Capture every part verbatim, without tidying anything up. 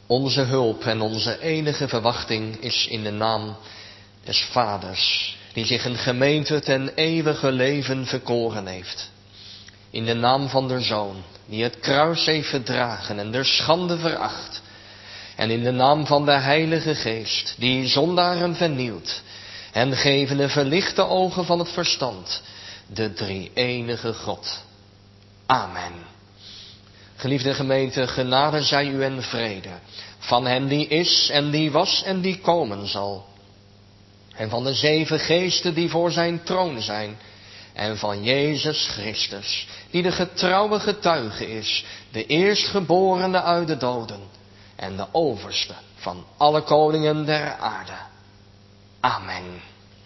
Onze hulp en onze enige verwachting is in de naam des Vaders, die zich een gemeente ten eeuwige leven verkoren heeft. In de naam van de Zoon, die het kruis heeft verdragen en de schande veracht. En in de naam van de Heilige Geest, die zondaren vernieuwt en geven de verlichte ogen van het verstand, de drie-enige God. Amen. Geliefde gemeente, genade zij u en vrede van hem die is en die was en die komen zal. En van de zeven geesten die voor zijn troon zijn. En van Jezus Christus, die de getrouwe getuige is, de eerstgeborene uit de doden en de overste van alle koningen der aarde. Amen.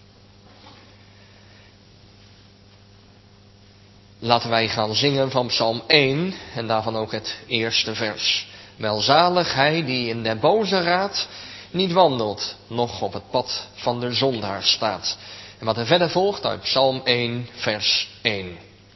Laten wij gaan zingen van Psalm één en daarvan ook het eerste vers. Welzalig hij die in de boze raad niet wandelt, noch op het pad van de zondaar staat. En wat er verder volgt uit Psalm één, vers één.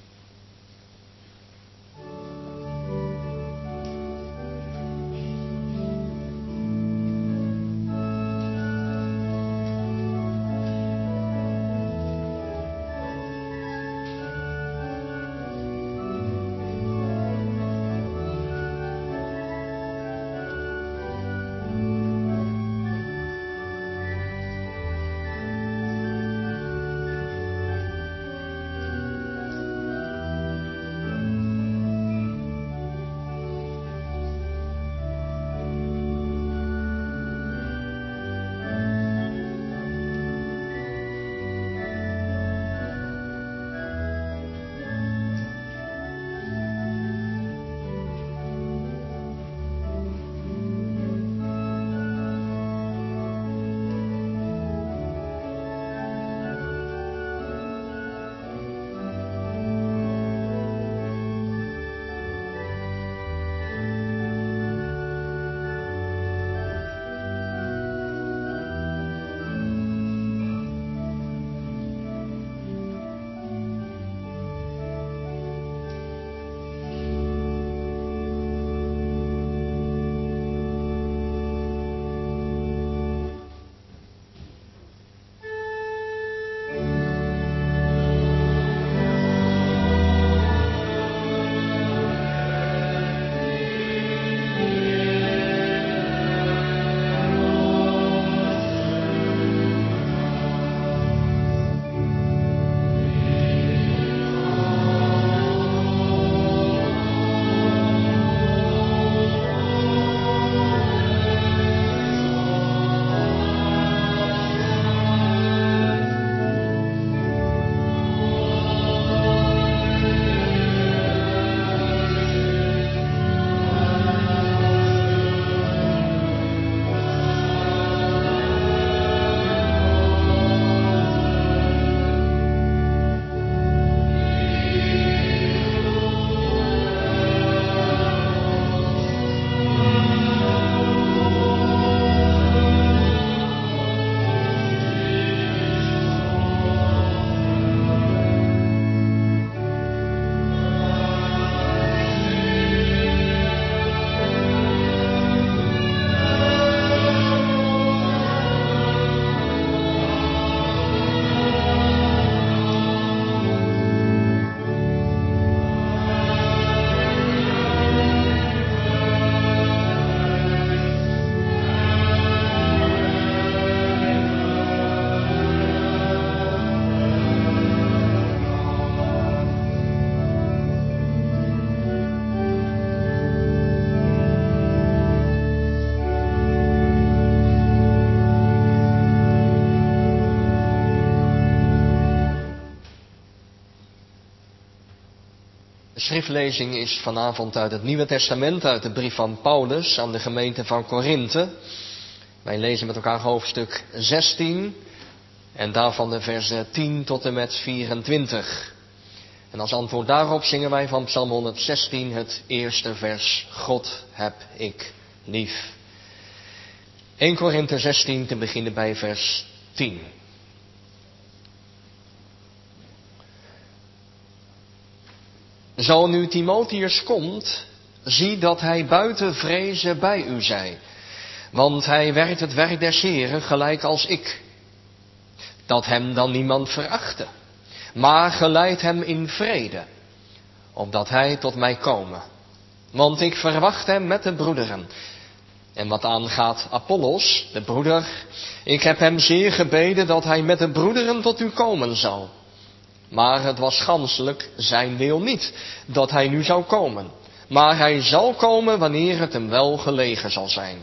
De schriftlezing is vanavond uit het Nieuwe Testament, uit de brief van Paulus aan de gemeente van Korinthe. Wij lezen met elkaar hoofdstuk zestien en daarvan de versen tien tot en met vierentwintig. En als antwoord daarop zingen wij van Psalm honderdzestien het eerste vers: God heb ik lief. eerste Korinthe zestien te beginnen bij vers tien. Zo nu Timotheus komt, zie dat hij buiten vrezen bij u zij, Want hij werkt het werk des Heren gelijk als ik. Dat hem dan niemand verachte, maar geleid hem in vrede, opdat hij tot mij komen. Want ik verwacht hem met de broederen. En wat aangaat Apollos, de broeder, ik heb hem zeer gebeden dat hij met de broederen tot u komen zou. Maar het was ganselijk zijn wil niet, dat hij nu zou komen. Maar hij zal komen wanneer het hem wel gelegen zal zijn.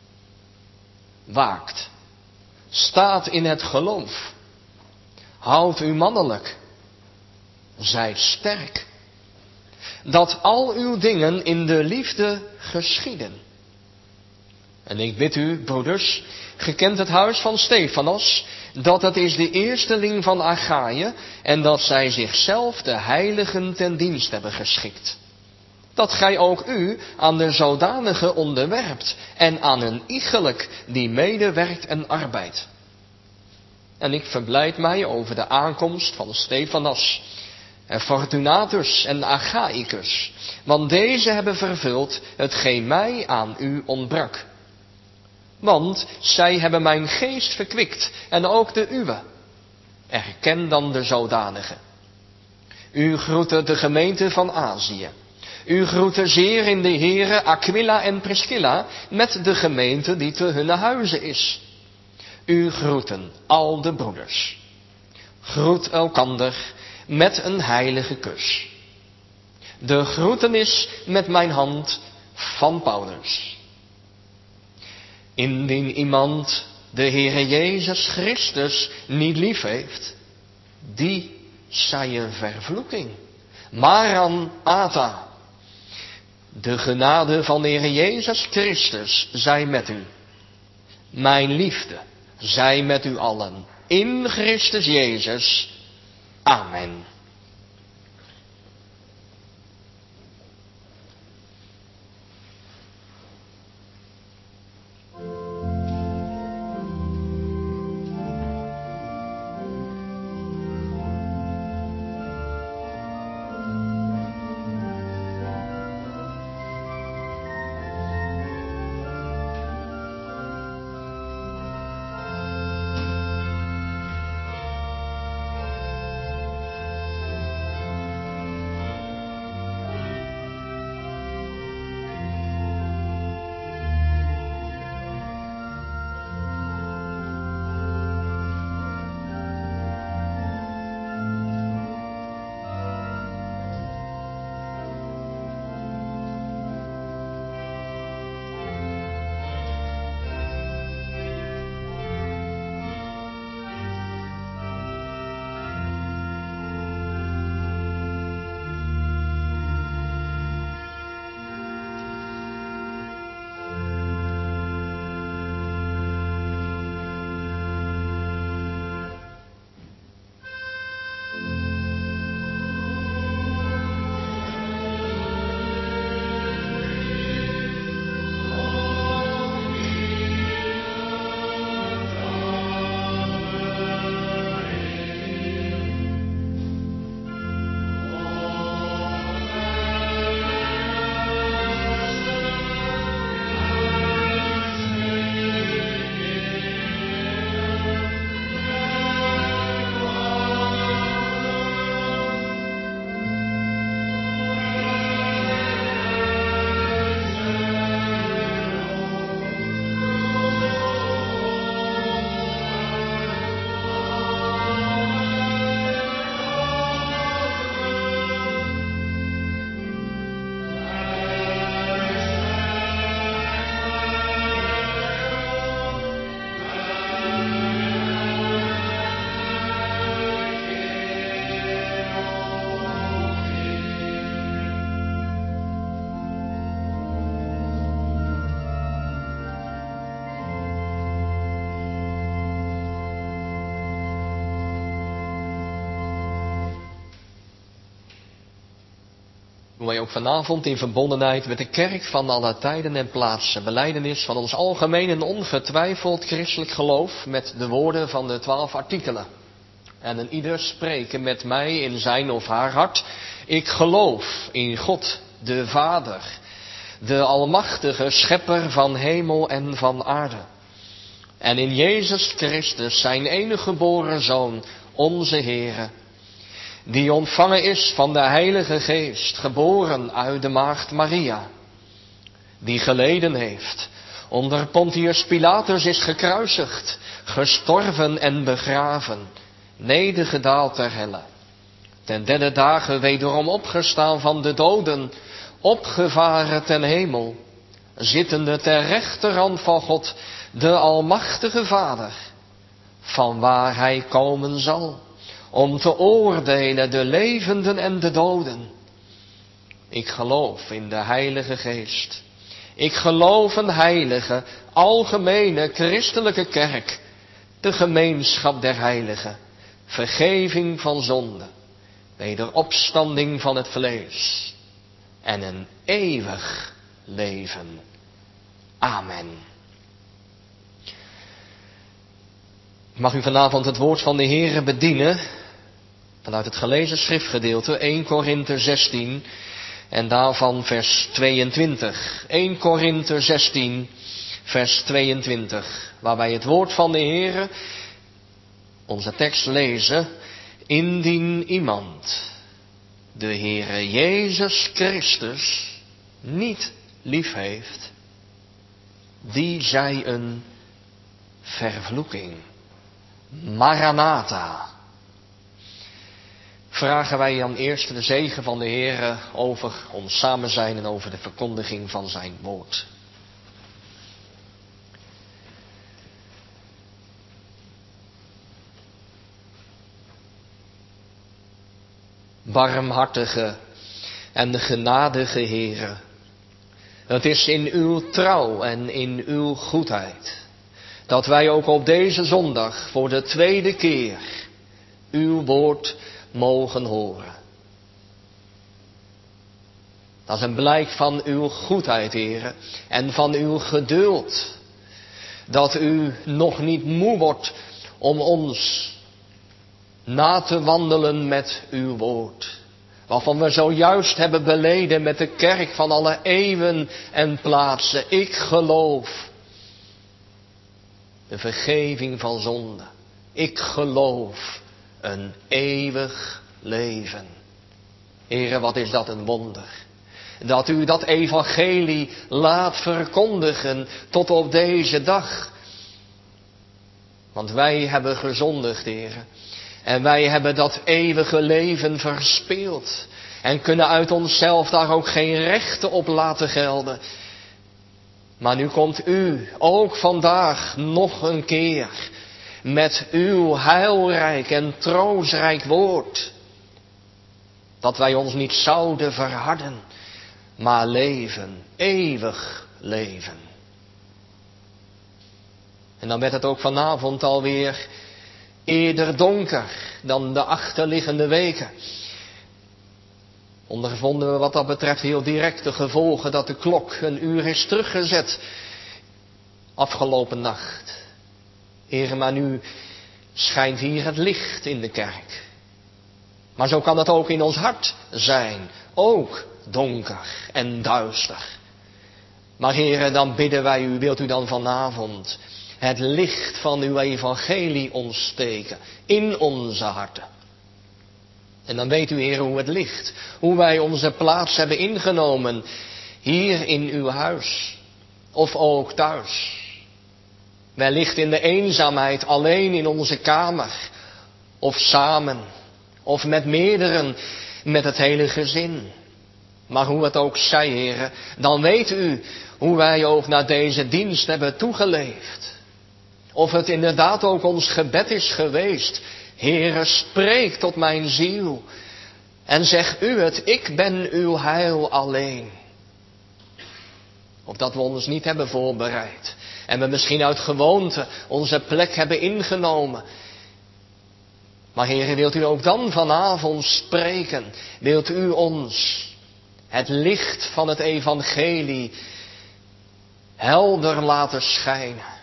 Waakt, staat in het geloof, houdt u mannelijk, zijt sterk. Dat al uw dingen in de liefde geschieden. En ik bid u, broeders, gekend het huis van Stefanas, dat het is de eersteling van Achaïe en dat zij zichzelf de heiligen ten dienst hebben geschikt. Dat gij ook u aan de zodanige onderwerpt en aan een iegelijk die medewerkt en arbeidt. En ik verblijd mij over de aankomst van Stefanas, en Fortunatus en Achaicus, want deze hebben vervuld hetgeen mij aan u ontbrak. Want zij hebben mijn geest verkwikt en ook de uwe. Erken dan de zodanige. U groete de gemeente van Azië. U groete zeer in de Here Aquila en Priscilla met de gemeente die te hunne huizen is. U groeten al de broeders. Groet elkander met een heilige kus. De groetenis met mijn hand van Paulus. Indien iemand de Heere Jezus Christus niet lief heeft, die zij een vervloeking. Maran ata. De genade van de Heere Jezus Christus zij met u. Mijn liefde zij met u allen. In Christus Jezus. Amen. Doen wij ook vanavond in verbondenheid met de kerk van alle tijden en plaatsen. Belijdenis van ons algemeen en ongetwijfeld christelijk geloof met de woorden van de twaalf artikelen. En een ieder spreken met mij in zijn of haar hart. Ik geloof in God de Vader, de Almachtige Schepper van hemel en van aarde. En in Jezus Christus, zijn enige geboren Zoon, onze Heere, die ontvangen is van de Heilige Geest, geboren uit de maagd Maria, die geleden heeft, onder Pontius Pilatus is gekruisigd, gestorven en begraven, nedergedaald ter helle, ten derde dagen wederom opgestaan van de doden, opgevaren ten hemel, zittende ter rechterhand van God, de Almachtige Vader, van waar hij komen zal, om te oordelen de levenden en de doden. Ik geloof in de Heilige Geest. Ik geloof een heilige, algemene, christelijke kerk, de gemeenschap der heiligen, vergeving van zonde, wederopstanding van het vlees en een eeuwig leven. Amen. Ik mag u vanavond het woord van de Heere bedienen vanuit het gelezen schriftgedeelte eerste Korinthe zestien en daarvan vers tweeëntwintig. eerste Korinthe zestien vers tweeëntwintig, waar wij het woord van de Heere, onze tekst lezen: indien iemand de Heere Jezus Christus niet lief heeft, die zij een vervloeking. Maranatha. Vragen wij dan eerst de zegen van de Heere over ons samen zijn en over de verkondiging van zijn woord. Barmhartige en genadige Heere, het is in uw trouw en in uw goedheid dat wij ook op deze zondag voor de tweede keer uw woord mogen horen. Dat is een blijk van uw goedheid, Heere, en van uw geduld, dat u nog niet moe wordt om ons na te wandelen met uw woord, waarvan we zojuist hebben beleden met de kerk van alle eeuwen en plaatsen. Ik geloof de vergeving van zonde. Ik geloof een eeuwig leven. Heere, wat is dat een wonder. Dat u dat evangelie laat verkondigen tot op deze dag. Want wij hebben gezondigd, Heere. En wij hebben dat eeuwige leven verspeeld. En kunnen uit onszelf daar ook geen rechten op laten gelden. Maar nu komt u ook vandaag nog een keer met uw heilrijk en troostrijk woord. Dat wij ons niet zouden verharden, maar leven, eeuwig leven. En dan werd het ook vanavond alweer eerder donker dan de achterliggende weken. Ondervonden we wat dat betreft heel direct de gevolgen dat de klok een uur is teruggezet afgelopen nacht. Heere, maar nu schijnt hier het licht in de kerk. Maar zo kan het ook in ons hart zijn, ook donker en duister. Maar Heere, dan bidden wij u, wilt u dan vanavond het licht van uw evangelie ontsteken in onze harten. En dan weet u, Heer, hoe het ligt. Hoe wij onze plaats hebben ingenomen hier in uw huis. Of ook thuis. Wellicht in de eenzaamheid alleen in onze kamer. Of samen. Of met meerderen. Met het hele gezin. Maar hoe het ook zij, Heer, dan weet u hoe wij ook naar deze dienst hebben toegeleefd. Of het inderdaad ook ons gebed is geweest. Heere, spreek tot mijn ziel en zeg u het, ik ben uw heil alleen. Of dat we ons niet hebben voorbereid en we misschien uit gewoonte onze plek hebben ingenomen. Maar Heere, wilt u ook dan vanavond spreken? Wilt u ons het licht van het evangelie helder laten schijnen?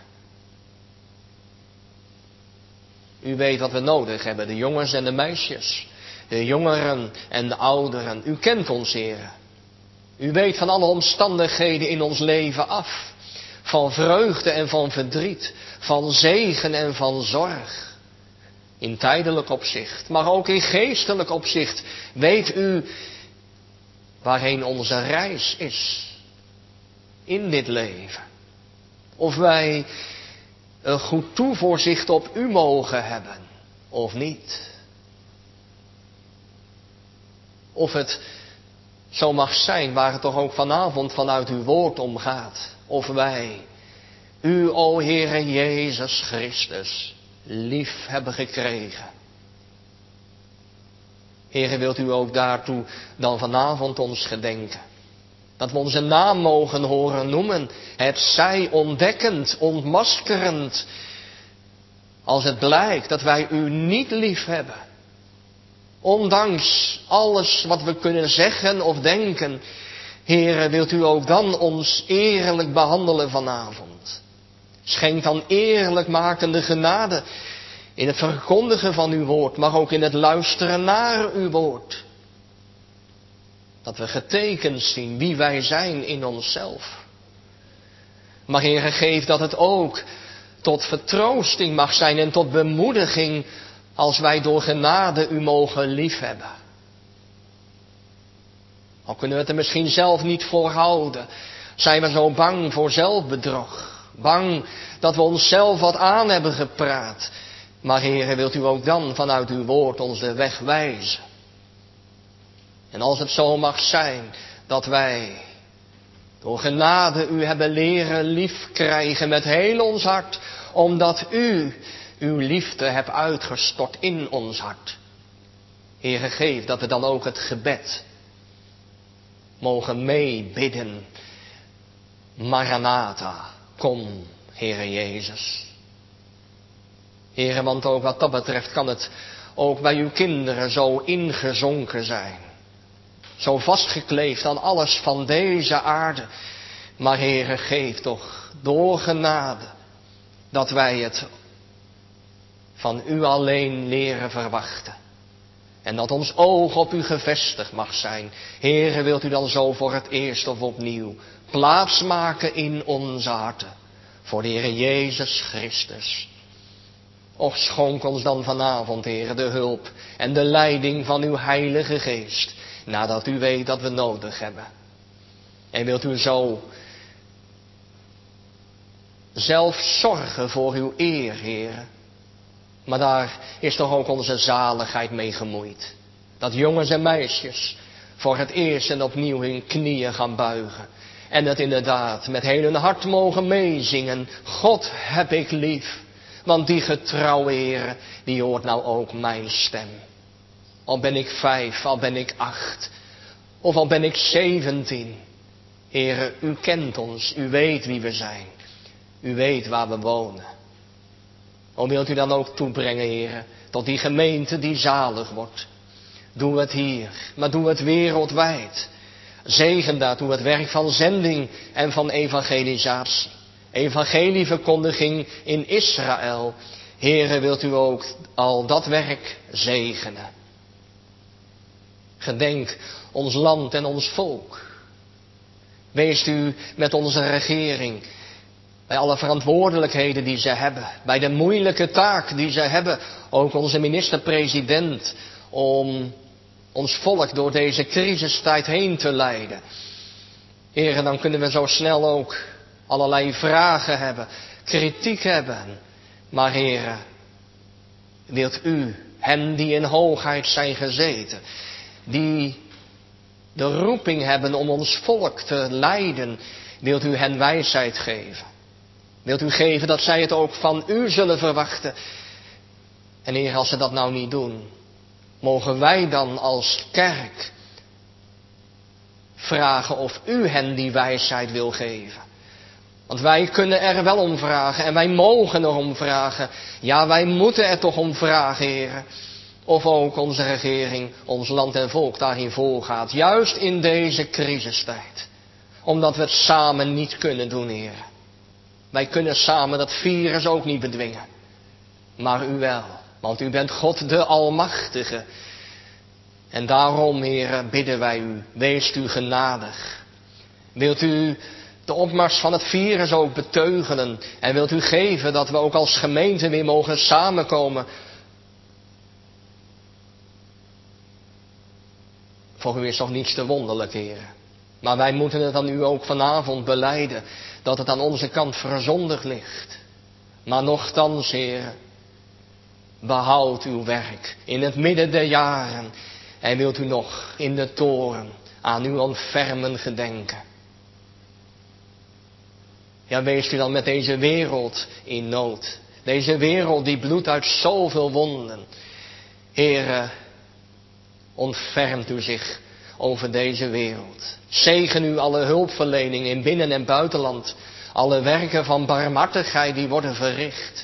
U weet wat we nodig hebben, de jongens en de meisjes, de jongeren en de ouderen. U kent ons, Heere. U weet van alle omstandigheden in ons leven af. Van vreugde en van verdriet. Van zegen en van zorg. In tijdelijk opzicht, maar ook in geestelijk opzicht. Weet u waarheen onze reis is. In dit leven. Of wij een goed toevoorzicht op u mogen hebben. Of niet. Of het zo mag zijn waar het toch ook vanavond vanuit uw woord om gaat. Of wij u, o Heere Jezus Christus, lief hebben gekregen. Heere, wilt u ook daartoe dan vanavond ons gedenken. Dat we onze naam mogen horen noemen. Het zij ontdekkend, ontmaskerend. Als het blijkt dat wij u niet lief hebben. Ondanks alles wat we kunnen zeggen of denken. Heere, wilt u ook dan ons eerlijk behandelen vanavond. Schenk dan eerlijk makende genade. In het verkondigen van uw woord, maar ook in het luisteren naar uw woord. Dat we getekend zien wie wij zijn in onszelf. Maar Heere, geef dat het ook tot vertroosting mag zijn en tot bemoediging als wij door genade u mogen liefhebben. Al kunnen we het er misschien zelf niet voor houden, zijn we zo bang voor zelfbedrog. Bang dat we onszelf wat aan hebben gepraat. Maar Heere, wilt u ook dan vanuit uw woord ons de weg wijzen. En als het zo mag zijn dat wij door genade u hebben leren lief krijgen met heel ons hart. Omdat u uw liefde hebt uitgestort in ons hart. Heere, geef dat we dan ook het gebed mogen meebidden. Maranatha, kom, Heere Jezus. Heere, want ook wat dat betreft kan het ook bij uw kinderen zo ingezonken zijn. Zo vastgekleefd aan alles van deze aarde. Maar Heere, geef toch door genade dat wij het van u alleen leren verwachten. En dat ons oog op u gevestigd mag zijn. Heere, wilt u dan zo voor het eerst of opnieuw plaats maken in onze harten. Voor de Heere Jezus Christus. Och, schonk ons dan vanavond, Heere, de hulp en de leiding van uw Heilige Geest. Nadat u weet dat we nodig hebben. En wilt u zo zelf zorgen voor uw eer, Heere. Maar daar is toch ook onze zaligheid mee gemoeid. Dat jongens en meisjes voor het eerst en opnieuw hun knieën gaan buigen. En het inderdaad met heel hun hart mogen meezingen. God heb ik lief. Want die getrouwe Heere, die hoort nou ook mijn stem. Al ben ik vijf, al ben ik acht. Of al ben ik zeventien. Heere, u kent ons. U weet wie we zijn. U weet waar we wonen. O, wilt u dan ook toebrengen, Heere, tot die gemeente die zalig wordt. Doe het hier, maar doe het wereldwijd. Zegen daartoe het werk van zending en van evangelisatie. Evangelieverkondiging in Israël. Heere, wilt u ook al dat werk zegenen. Gedenk ons land en ons volk. Wees u met onze regering. Bij alle verantwoordelijkheden die ze hebben. Bij de moeilijke taak die ze hebben. Ook onze minister-president. Om ons volk door deze crisistijd heen te leiden. Heren, dan kunnen we zo snel ook allerlei vragen hebben. Kritiek hebben. Maar heren, wilt u hen die in hoogheid zijn gezeten. Die de roeping hebben om ons volk te leiden. Wilt u hen wijsheid geven. Wilt u geven dat zij het ook van u zullen verwachten. En Heer, als ze dat nou niet doen, mogen wij dan als kerk vragen of u hen die wijsheid wil geven. Want wij kunnen er wel om vragen en wij mogen er om vragen. Ja, wij moeten er toch om vragen, Heer. Of ook onze regering, ons land en volk daarin volgaat. Juist in deze crisistijd. Omdat we het samen niet kunnen doen, Heer. Wij kunnen samen dat virus ook niet bedwingen. Maar u wel. Want u bent God de Almachtige. En daarom, Heer, bidden wij u. Wees u genadig. Wilt u de opmars van het virus ook beteugelen en wilt u geven dat we ook als gemeente weer mogen samenkomen. Voor u is toch niets te wonderlijk, heren. Maar wij moeten het aan u ook vanavond belijden, dat het aan onze kant verzondigd ligt. Maar nochtans, heren, behoud uw werk in het midden der jaren en wilt u nog in de toren aan uw ontfermen gedenken. Ja, wees u dan met deze wereld in nood. Deze wereld die bloedt uit zoveel wonden. Heere, ontfermt u zich over deze wereld. Zegen u alle hulpverlening in binnen- en buitenland. Alle werken van barmhartigheid die worden verricht.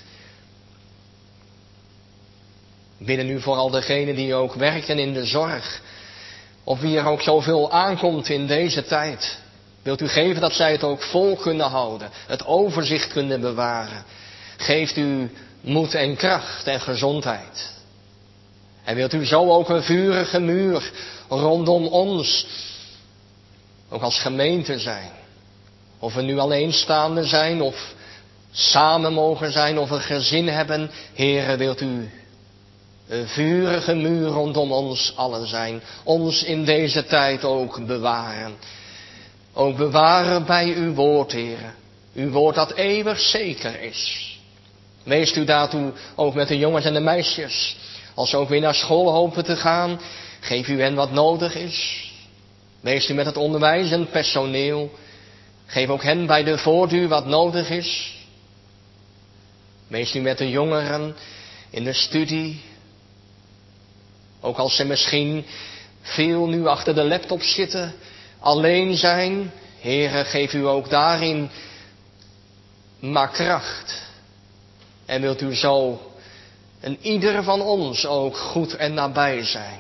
Bidden u voor al degenen die ook werken in de zorg. Of wie er ook zoveel aankomt in deze tijd. Wilt u geven dat zij het ook vol kunnen houden. Het overzicht kunnen bewaren. Geeft u moed en kracht en gezondheid. En wilt u zo ook een vurige muur rondom ons, ook als gemeente zijn. Of we nu alleenstaande zijn of samen mogen zijn of een gezin hebben. Heere, wilt u een vurige muur rondom ons allen zijn. Ons in deze tijd ook bewaren. Ook bewaren bij uw woord, Heere. Uw woord dat eeuwig zeker is. Wees u daartoe ook met de jongens en de meisjes. Als ze ook weer naar school hopen te gaan, geef u hen wat nodig is. Wees u met het onderwijzend personeel. Geef ook hen bij de voorduur wat nodig is. Wees u met de jongeren in de studie. Ook als ze misschien veel nu achter de laptop zitten, alleen zijn. Heere, geef u ook daarin maar kracht. En wilt u zo en ieder van ons ook goed en nabij zijn.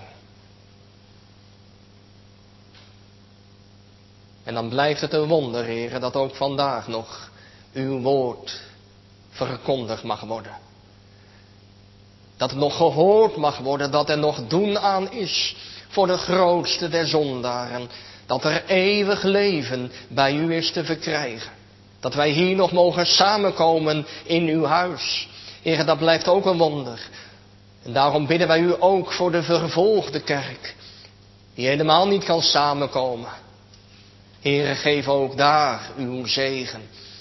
En dan blijft het een wonder, Heere, dat ook vandaag nog uw woord verkondigd mag worden. Dat het nog gehoord mag worden, dat er nog doen aan is voor de grootste der zondaren. Dat er eeuwig leven bij u is te verkrijgen. Dat wij hier nog mogen samenkomen in uw huis. Heere, dat blijft ook een wonder. En daarom bidden wij u ook voor de vervolgde kerk, die helemaal niet kan samenkomen. Heere, geef ook daar uw zegen.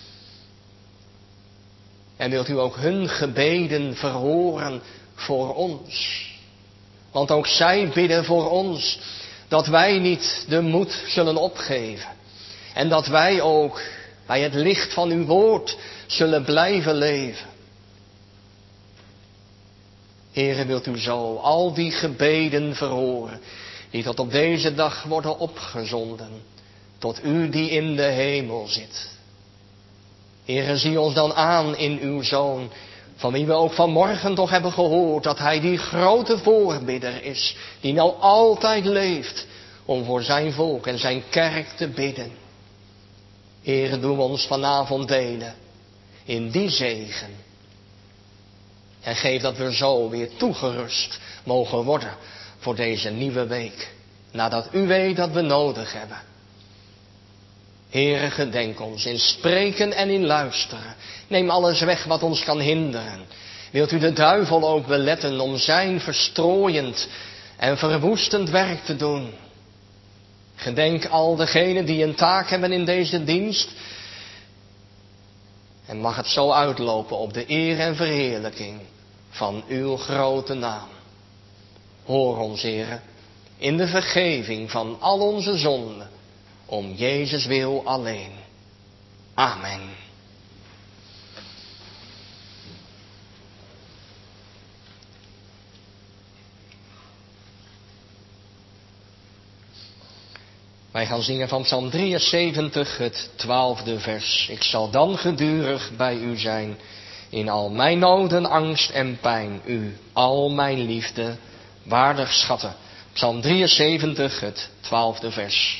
En wilt u ook hun gebeden verhoren voor ons. Want ook zij bidden voor ons dat wij niet de moed zullen opgeven. En dat wij ook bij het licht van uw woord zullen blijven leven. Heere, wilt u zo al die gebeden verhoren die tot op deze dag worden opgezonden. Tot u die in de hemel zit. Heere, zie ons dan aan in uw Zoon, van wie we ook vanmorgen toch hebben gehoord dat hij die grote voorbidder is, die nou altijd leeft om voor zijn volk en zijn kerk te bidden. Heere, doe ons vanavond delen in die zegen. En geef dat we zo weer toegerust mogen worden voor deze nieuwe week, nadat u weet dat we nodig hebben. Heere, gedenk ons in spreken en in luisteren. Neem alles weg wat ons kan hinderen. Wilt u de duivel ook beletten om zijn verstrooiend en verwoestend werk te doen. Gedenk al degenen die een taak hebben in deze dienst. En mag het zo uitlopen op de eer en verheerlijking van uw grote naam. Hoor ons, Heere, in de vergeving van al onze zonden. Om Jezus wil alleen. Amen. Wij gaan zingen van Psalm drieënzeventig, het twaalfde vers. Ik zal dan gedurig bij u zijn, in al mijn noden, angst en pijn, u al mijn liefde waardig schatten. Psalm drieënzeventig, het twaalfde vers.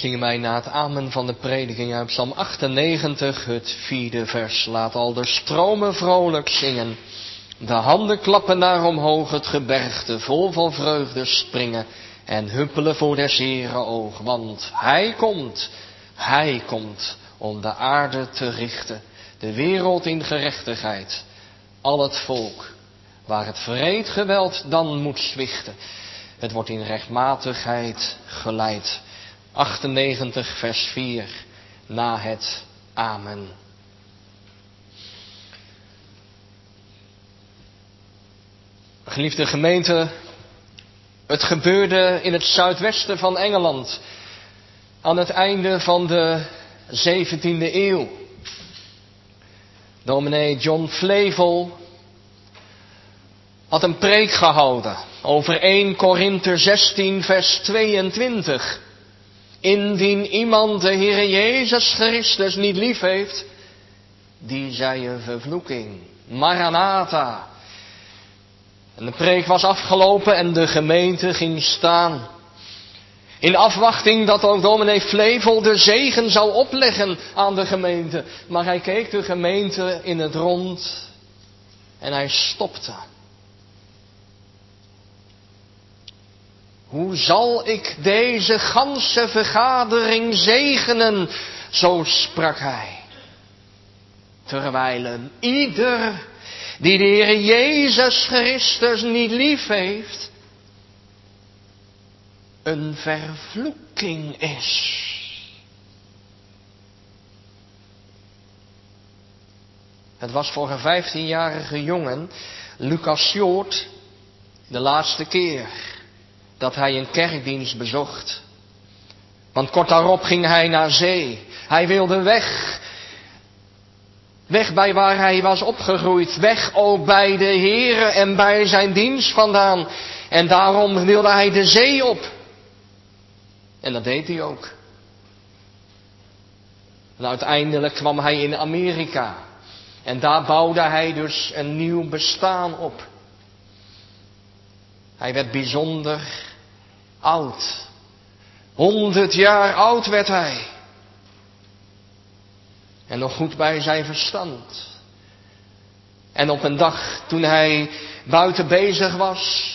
Zingen wij na het amen van de prediking uit Psalm achtennegentig, het vierde vers. Laat al de stromen vrolijk zingen. De handen klappen naar omhoog, het gebergte vol van vreugde springen. En huppelen voor des Heeren oog, want Hij komt, Hij komt om de aarde te richten. De wereld in gerechtigheid, al het volk, waar het wreed geweld dan moet zwichten. Het wordt in rechtmatigheid geleid. achtennegentig vers vier, na het amen. Geliefde gemeente, het gebeurde in het zuidwesten van Engeland aan het einde van de zeventiende eeuw. Dominee John Flavel had een preek gehouden over eerste Korinther zestien vers tweeëntwintig. Indien iemand de Heere Jezus Christus niet lief heeft, die zij een vervloeking. Maranatha. En de preek was afgelopen en de gemeente ging staan. In afwachting dat ook dominee Flavel de zegen zou opleggen aan de gemeente. Maar hij keek de gemeente in het rond en hij stopte. Hoe zal ik deze ganse vergadering zegenen, zo sprak hij. Terwijl een ieder die de Heer Jezus Christus niet lief heeft, een vervloeking is. Het was voor een vijftienjarige jongen, Lucas Short, de laatste keer dat hij een kerkdienst bezocht. Want kort daarop ging hij naar zee. Hij wilde weg. Weg bij waar hij was opgegroeid. Weg ook bij de Heere en bij zijn dienst vandaan. En daarom wilde hij de zee op. En dat deed hij ook. En uiteindelijk kwam hij in Amerika. En daar bouwde hij dus een nieuw bestaan op. Hij werd bijzonder oud. Honderd jaar oud werd hij. En nog goed bij zijn verstand. En op een dag toen hij buiten bezig was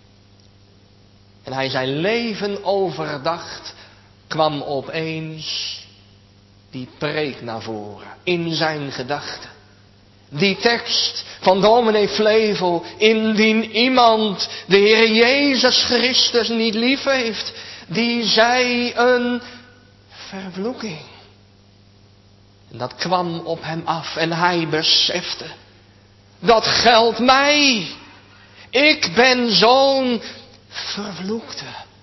en hij zijn leven overdacht, kwam opeens die preek naar voren in zijn gedachten. Die tekst van dominee Flavel, indien iemand de Heer Jezus Christus niet lief heeft, die zij een vervloeking. En dat kwam op hem af en hij besefte, dat geldt mij. Ik ben zo'n vervloekte.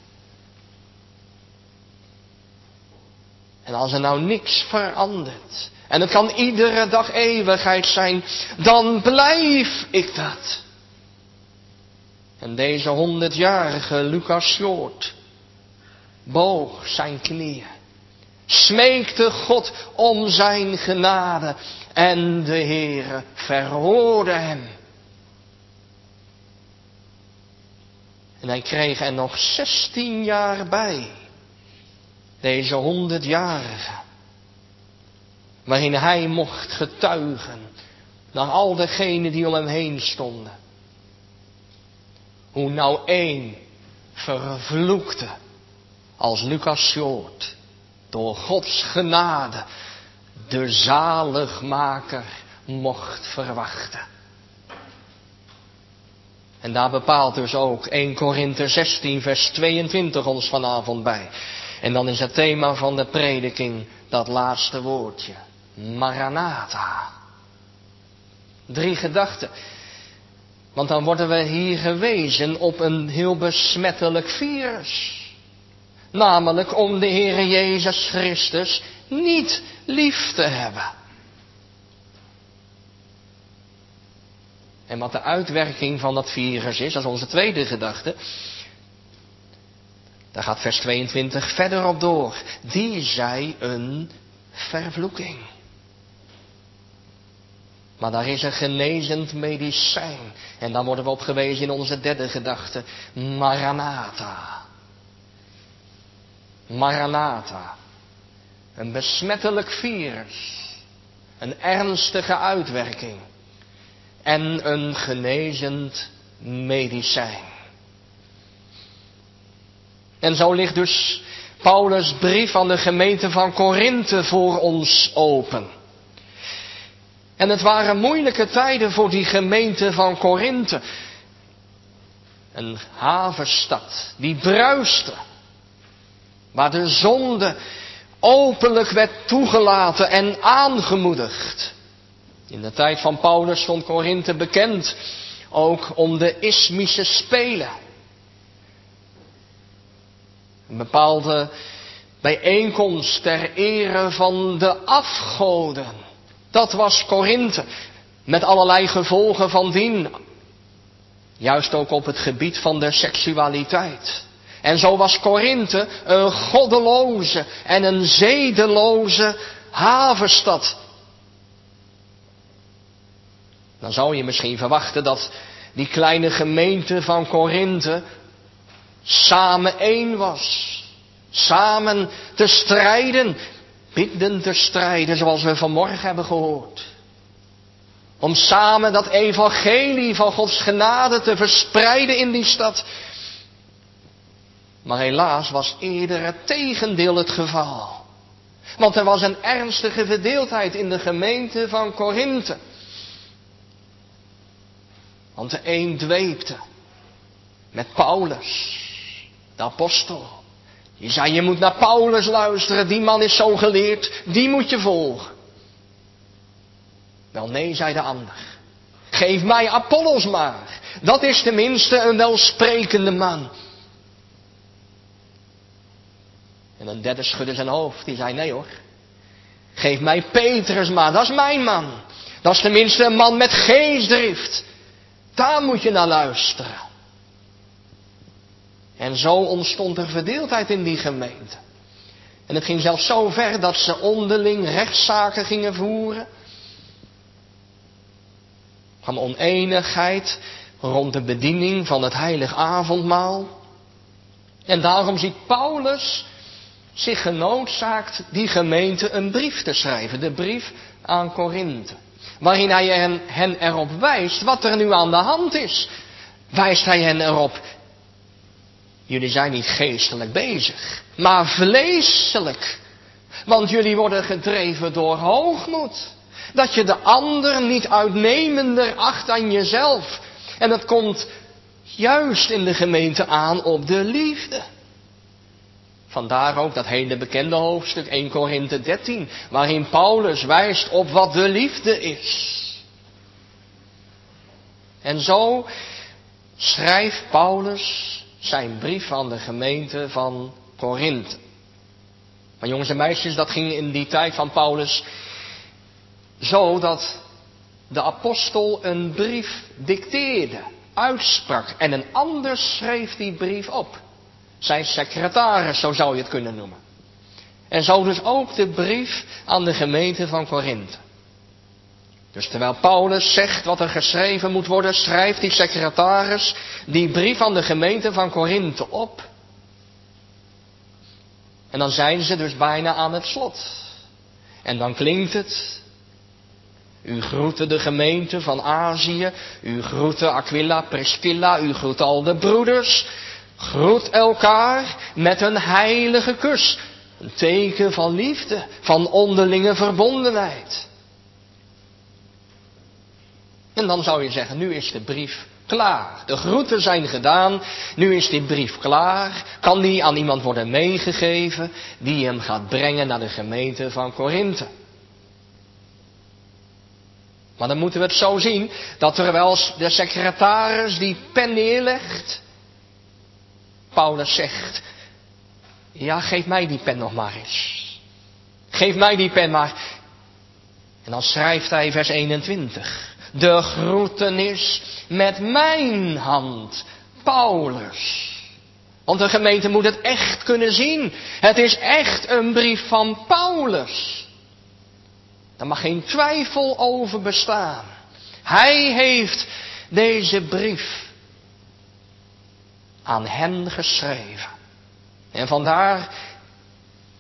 En als er nou niks verandert, en het kan iedere dag eeuwigheid zijn, dan blijf ik dat. En deze honderdjarige Lucas Short boog zijn knieën, smeekte God om zijn genade en de Heere verhoorde hem. En hij kreeg er nog zestien jaar bij, deze honderdjarige, waarin hij mocht getuigen naar al degenen die om hem heen stonden. Hoe nou één vervloekte als Lucas Short door Gods genade de zaligmaker mocht verwachten. En daar bepaalt dus ook eerste Korinther zestien vers tweeëntwintig ons vanavond bij. En dan is het thema van de prediking dat laatste woordje. Maranatha. Drie gedachten. Want dan worden we hier gewezen op een heel besmettelijk virus. Namelijk om de Heere Jezus Christus niet lief te hebben. En wat de uitwerking van dat virus is, dat is onze tweede gedachte. Daar gaat vers tweeëntwintig verder op door. Die zij een vervloeking. Maar daar is een genezend medicijn. En dan worden we op gewezen in onze derde gedachte. Maranatha. Maranatha. Een besmettelijk virus. Een ernstige uitwerking. En een genezend medicijn. En zo ligt dus Paulus' brief aan de gemeente van Korinthe voor ons open. En het waren moeilijke tijden voor die gemeente van Korinthe. Een havenstad die bruiste. Waar de zonde openlijk werd toegelaten en aangemoedigd. In de tijd van Paulus stond Korinthe bekend ook om de Ismische Spelen. Een bepaalde bijeenkomst ter ere van de afgoden. Dat was Korinthe. Met allerlei gevolgen van dien. Juist ook op het gebied van de seksualiteit. En zo was Korinthe een goddeloze en een zedeloze havenstad. Dan zou je misschien verwachten dat die kleine gemeente van Korinthe samen één was. Samen te strijden, bidden te strijden zoals we vanmorgen hebben gehoord. Om samen dat evangelie van Gods genade te verspreiden in die stad. Maar helaas was eerder het tegendeel het geval. Want er was een ernstige verdeeldheid in de gemeente van Korinthe. Want de een dweepte met Paulus, de apostel. Die zei, je moet naar Paulus luisteren, die man is zo geleerd, die moet je volgen. Wel nee, zei de ander. Geef mij Apollos maar, dat is tenminste een welsprekende man. En een derde schudde zijn hoofd, die zei, nee hoor. Geef mij Petrus maar, dat is mijn man. Dat is tenminste een man met geestdrift. Daar moet je naar luisteren. En zo ontstond er verdeeldheid in die gemeente. En het ging zelfs zo ver dat ze onderling rechtszaken gingen voeren. Van oneenigheid rond de bediening van het heilig avondmaal. En daarom ziet Paulus zich genoodzaakt die gemeente een brief te schrijven. De brief aan Korinthe. Waarin hij hen, hen erop wijst wat er nu aan de hand is. Wijst hij hen erop. Jullie zijn niet geestelijk bezig, maar vleeselijk. Want jullie worden gedreven door hoogmoed. Dat je de ander niet uitnemender acht dan jezelf. En dat komt juist in de gemeente aan op de liefde. Vandaar ook dat hele bekende hoofdstuk Eerste Korinthe dertien. Waarin Paulus wijst op wat de liefde is. En zo schrijft Paulus zijn brief aan de gemeente van Korinthe. Maar jongens en meisjes, dat ging in die tijd van Paulus zo dat de apostel een brief dicteerde, uitsprak en een ander schreef die brief op. Zijn secretaris, zo zou je het kunnen noemen. En zo dus ook de brief aan de gemeente van Korinthe. Dus terwijl Paulus zegt wat er geschreven moet worden, schrijft die secretaris die brief aan de gemeente van Korinthe op. En dan zijn ze dus bijna aan het slot. En dan klinkt het. U groette de gemeente van Azië. U groette Aquila, Priscilla. U groet al de broeders. Groet elkaar met een heilige kus. Een teken van liefde, van onderlinge verbondenheid. En dan zou je zeggen, nu is de brief klaar. De groeten zijn gedaan, nu is die brief klaar. Kan die aan iemand worden meegegeven die hem gaat brengen naar de gemeente van Korinthe. Maar dan moeten we het zo zien, dat terwijl de secretaris die pen neerlegt, Paulus zegt, ja, geef mij die pen nog maar eens. Geef mij die pen maar. En dan schrijft hij vers eenentwintig. De groetenis met mijn hand, Paulus. Want de gemeente moet het echt kunnen zien. Het is echt een brief van Paulus. Daar mag geen twijfel over bestaan. Hij heeft deze brief aan hen geschreven. En vandaar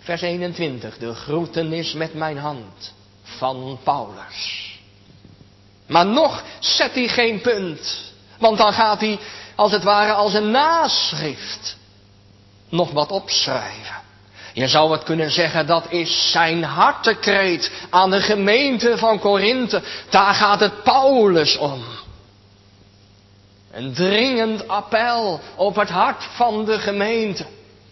Vers eenentwintig, de groetenis met mijn hand van Paulus. Maar nog zet hij geen punt, want dan gaat hij als het ware als een naschrift nog wat opschrijven. Je zou het kunnen zeggen, dat is zijn hartekreet aan de gemeente van Korinthe. Daar gaat het Paulus om. Een dringend appel op het hart van de gemeente.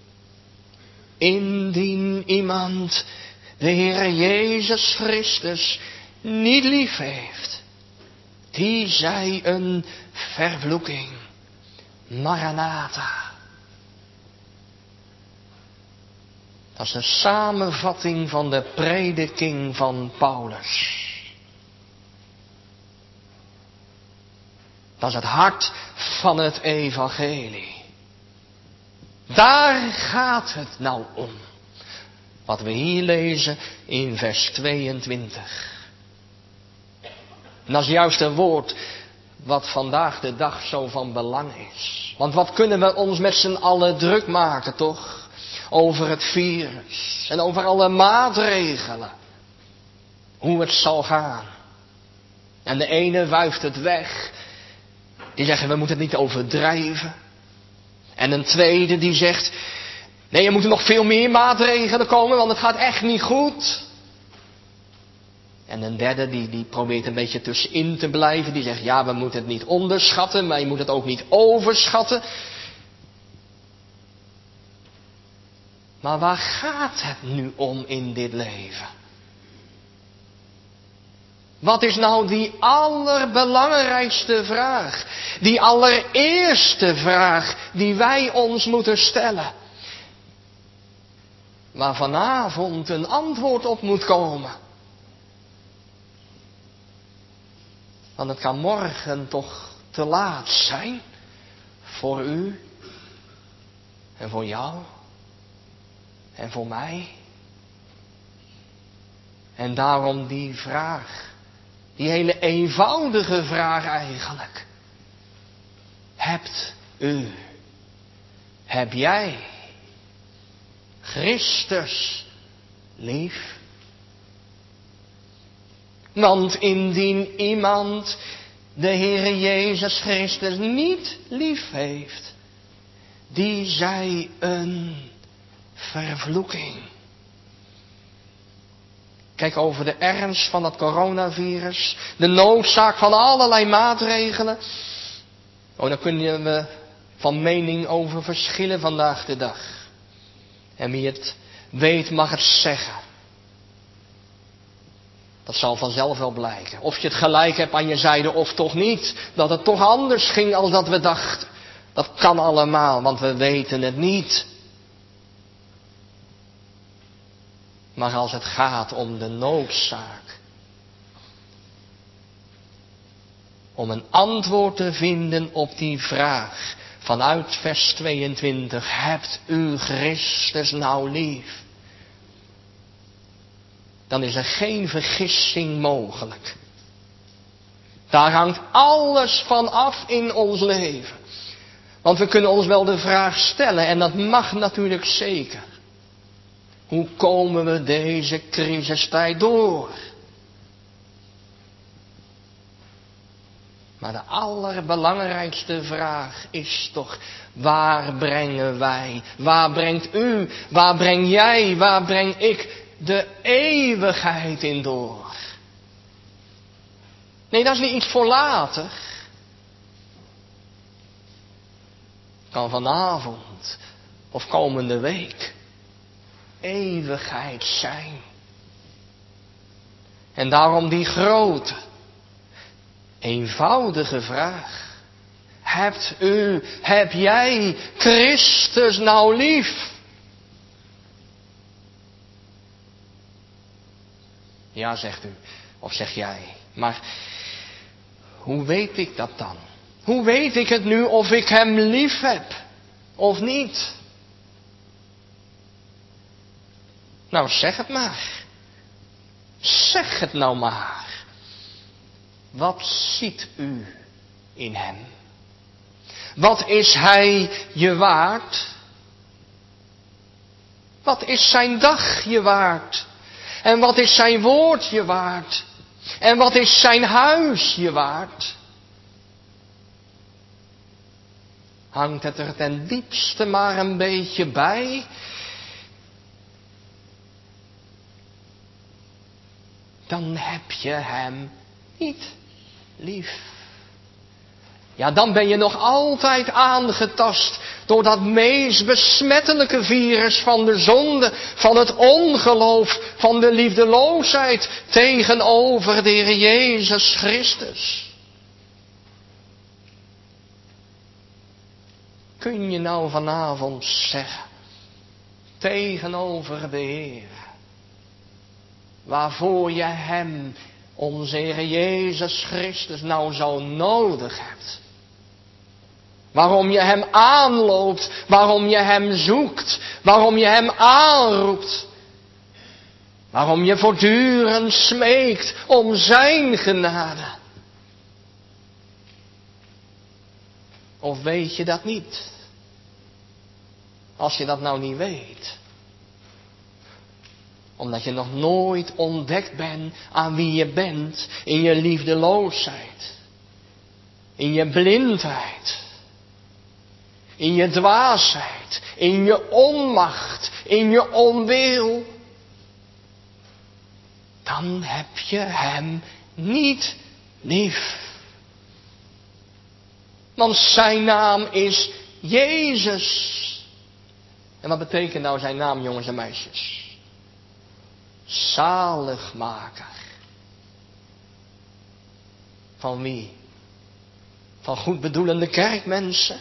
Indien iemand de Heer Jezus Christus niet lief heeft, die zij een vervloeking. Maranatha. Dat is de samenvatting van de prediking van Paulus. Dat is het hart van het evangelie. Daar gaat het nou om. Wat we hier lezen in vers tweeëntwintig. En dat is juist een woord wat vandaag de dag zo van belang is. Want wat kunnen we ons met z'n allen druk maken, toch? Over het virus en over alle maatregelen. Hoe het zal gaan. En de ene wuift het weg. Die zeggen, we moeten het niet overdrijven. En een tweede die zegt, nee, er moeten nog veel meer maatregelen komen, want het gaat echt niet goed. En een derde die, die probeert een beetje tussenin te blijven. Die zegt, ja, we moeten het niet onderschatten, maar je moet het ook niet overschatten. Maar waar gaat het nu om in dit leven? Wat is nou die allerbelangrijkste vraag? Die allereerste vraag die wij ons moeten stellen. Waar vanavond een antwoord op moet komen. Want het kan morgen toch te laat zijn. Voor u. En voor jou. En voor mij. En daarom die vraag. Die hele eenvoudige vraag eigenlijk. Hebt u, heb jij Christus lief? Want indien iemand de Heere Jezus Christus niet lief heeft, die zij een vervloeking. Kijk, over de ernst van het coronavirus, de noodzaak van allerlei maatregelen. Oh, daar kunnen we van mening over verschillen vandaag de dag. En wie het weet mag het zeggen. Dat zal vanzelf wel blijken. Of je het gelijk hebt aan je zijde of toch niet. Dat het toch anders ging als dat we dachten. Dat kan allemaal, want we weten het niet. Maar als het gaat om de noodzaak. Om een antwoord te vinden op die vraag. Vanuit vers tweeëntwintig. Hebt u Christus nou lief? Dan is er geen vergissing mogelijk. Daar hangt alles van af in ons leven. Want we kunnen ons wel de vraag stellen. En dat mag natuurlijk zeker. Hoe komen we deze crisistijd door? Maar de allerbelangrijkste vraag is toch, waar brengen wij, waar brengt u, waar breng jij, waar breng ik de eeuwigheid in door? Nee, dat is niet iets voor later. Kan vanavond of komende week eeuwigheid zijn. En daarom die grote, eenvoudige vraag. Hebt u, heb jij Christus nou lief? Ja, zegt u, of zeg jij. Maar hoe weet ik dat dan? Hoe weet ik het nu of ik hem lief heb of niet? Nou, zeg het maar. Zeg het nou maar. Wat ziet u in hem? Wat is hij je waard? Wat is zijn dag je waard? En wat is zijn woord je waard? En wat is zijn huis je waard? Hangt het er ten diepste maar een beetje bij? Dan heb je hem niet lief. Ja, dan ben je nog altijd aangetast door dat meest besmettelijke virus van de zonde, van het ongeloof, van de liefdeloosheid tegenover de Heer Jezus Christus. Kun je nou vanavond zeggen, tegenover de Heer, waarvoor je hem, onze Heer Jezus Christus, nou zo nodig hebt? Waarom je hem aanloopt, waarom je hem zoekt, waarom je hem aanroept. Waarom je voortdurend smeekt om zijn genade. Of weet je dat niet? Als je dat nou niet weet. Omdat je nog nooit ontdekt bent aan wie je bent in je liefdeloosheid. In je blindheid. In je dwaasheid. In je onmacht. In je onwil. Dan heb je hem niet lief. Want zijn naam is Jezus. En wat betekent nou zijn naam, jongens en meisjes? Zaligmaker. Van wie? Van goedbedoelende kerkmensen.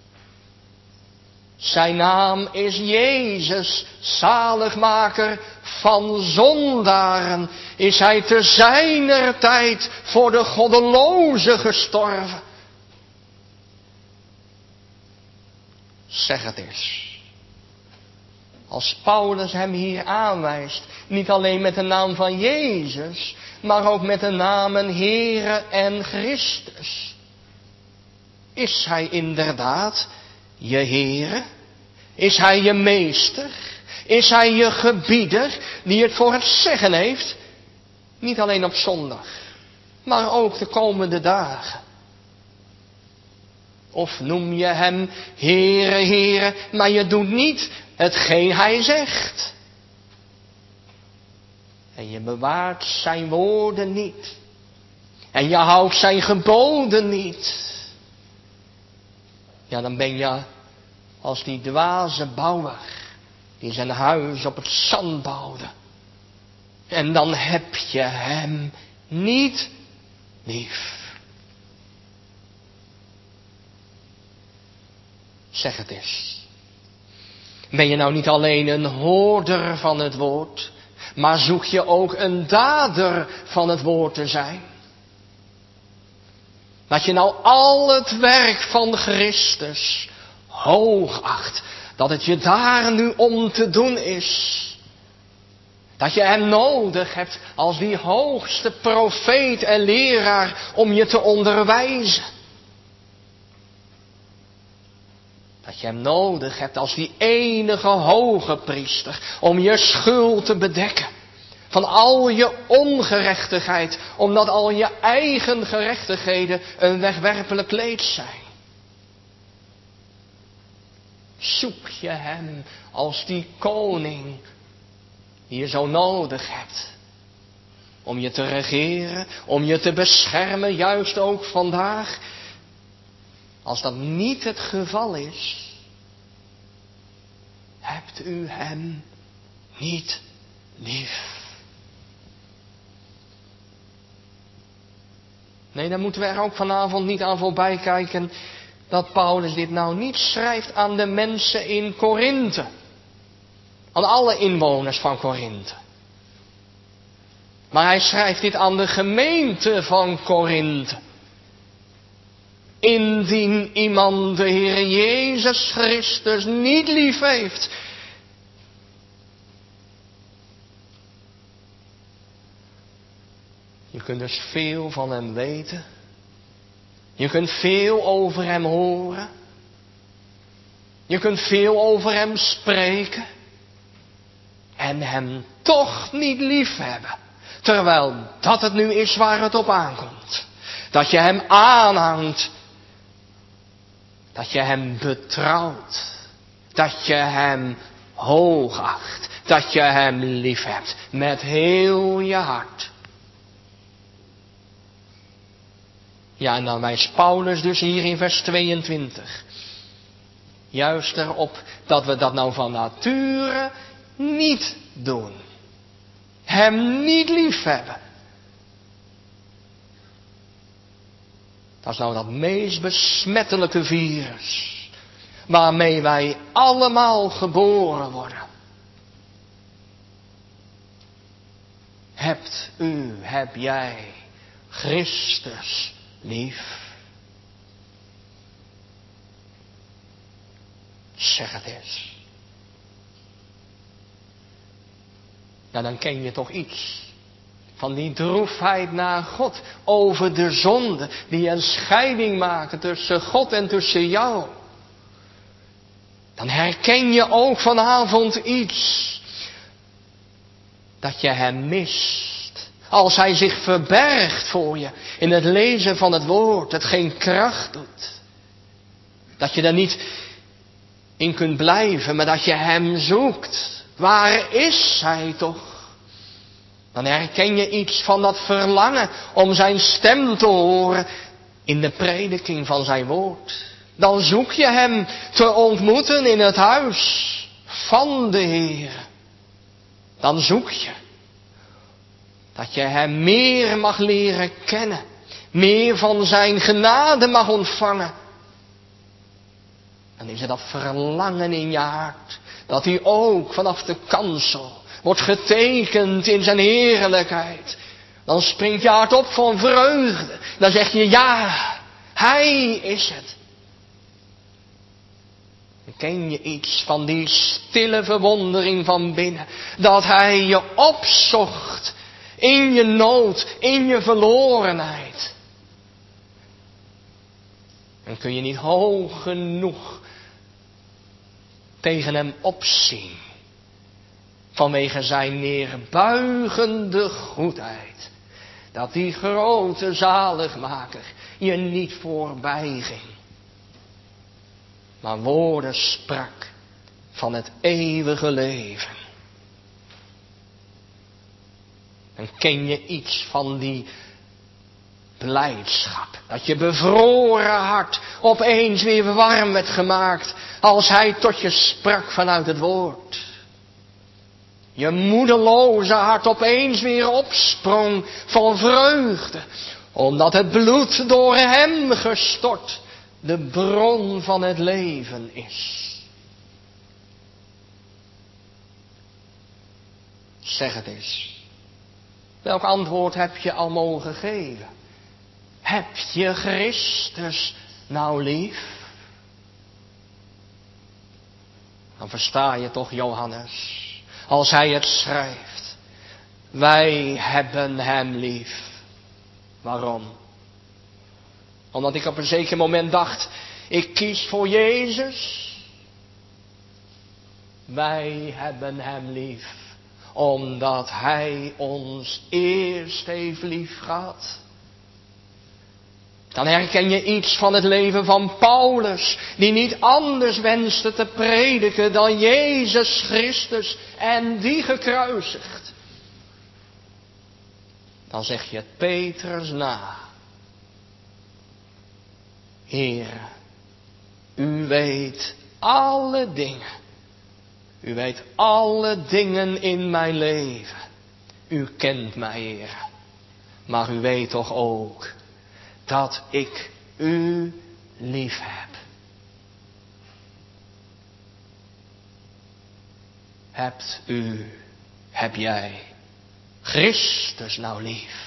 Zijn naam is Jezus, zaligmaker van zondaren. Is hij te zijner tijd voor de goddelozen gestorven. Zeg het eens. Als Paulus hem hier aanwijst, niet alleen met de naam van Jezus, maar ook met de namen Heere en Christus. Is hij inderdaad je Heere? Is hij je meester? Is hij je gebieder die het voor het zeggen heeft? Niet alleen op zondag, maar ook de komende dagen. Of noem je hem Heere, Heere, maar je doet niet hetgeen hij zegt. En je bewaart zijn woorden niet. En je houdt zijn geboden niet. Ja, dan ben je als die dwaze bouwer die zijn huis op het zand bouwde. En dan heb je hem niet lief. Zeg het eens. Ben je nou niet alleen een hoorder van het woord, maar zoek je ook een dader van het woord te zijn? Dat je nou al het werk van Christus hoog acht, dat het je daar nu om te doen is. Dat je hem nodig hebt als die hoogste profeet en leraar om je te onderwijzen. Dat je hem nodig hebt als die enige hoge priester om je schuld te bedekken. Van al je ongerechtigheid, omdat al je eigen gerechtigheden een wegwerpelijk leed zijn. Zoek je hem als die koning die je zo nodig hebt. Om je te regeren, om je te beschermen, juist ook vandaag. Als dat niet het geval is, hebt u hem niet lief. Nee, daar moeten we er ook vanavond niet aan voorbij kijken dat Paulus dit nou niet schrijft aan de mensen in Korinthe. Aan alle inwoners van Korinthe. Maar hij schrijft dit aan de gemeente van Korinthe. Indien iemand de Heer Jezus Christus niet lief heeft. Je kunt dus veel van hem weten. Je kunt veel over hem horen. Je kunt veel over hem spreken. en hem toch niet lief hebben. Terwijl dat het nu is waar het op aankomt. Dat je hem aanhangt. Dat je hem betrouwt. Dat je hem hoogacht. Dat je hem lief hebt. Met heel je hart. Ja, en dan wijst Paulus dus hier in vers tweeëntwintig. Juist erop dat we dat nou van nature niet doen. Hem niet lief hebben. Dat is nou dat meest besmettelijke virus. Waarmee wij allemaal geboren worden. Hebt u, heb jij Christus lief? Zeg het eens. Nou, dan ken je toch iets van die droefheid naar God over de zonde die een scheiding maken tussen God en tussen jou. Dan herken je ook vanavond iets dat je hem mist. Als hij zich verbergt voor je in het lezen van het woord, het geen kracht doet. Dat je er niet in kunt blijven, maar dat je hem zoekt. Waar is hij toch? Dan herken je iets van dat verlangen om zijn stem te horen in de prediking van zijn woord. Dan zoek je hem te ontmoeten in het huis van de Heer. Dan zoek je dat je hem meer mag leren kennen. Meer van zijn genade mag ontvangen. Dan is er dat verlangen in je hart. Dat hij ook vanaf de kansel wordt getekend in zijn heerlijkheid. Dan springt je hart op van vreugde. Dan zeg je ja, hij is het. Dan ken je iets van die stille verwondering van binnen. Dat hij je opzocht in je nood, in je verlorenheid. Dan kun je niet hoog genoeg tegen hem opzien. Vanwege zijn neerbuigende goedheid. Dat die grote zaligmaker je niet voorbij ging. Maar woorden sprak van het eeuwige leven. Dan ken je iets van die blijdschap. Dat je bevroren hart opeens weer warm werd gemaakt. Als hij tot je sprak vanuit het woord. Je moedeloze hart opeens weer opsprong van vreugde. Omdat het bloed door hem gestort de bron van het leven is. Zeg het eens. Welk antwoord heb je al mogen geven? Heb je Christus nou lief? Dan versta je toch Johannes, als hij het schrijft. Wij hebben hem lief. Waarom? Omdat ik op een zeker moment dacht, ik kies voor Jezus. Wij hebben hem lief. Omdat hij ons eerst heeft lief gehad. Dan herken je iets van het leven van Paulus, die niet anders wenste te prediken dan Jezus Christus en die gekruisigd. Dan zeg je het Petrus na. Heer, u weet alle dingen. U weet alle dingen in mijn leven. U kent mij, Heer. Maar u weet toch ook dat ik u lief heb. Hebt u, heb jij Christus nou lief?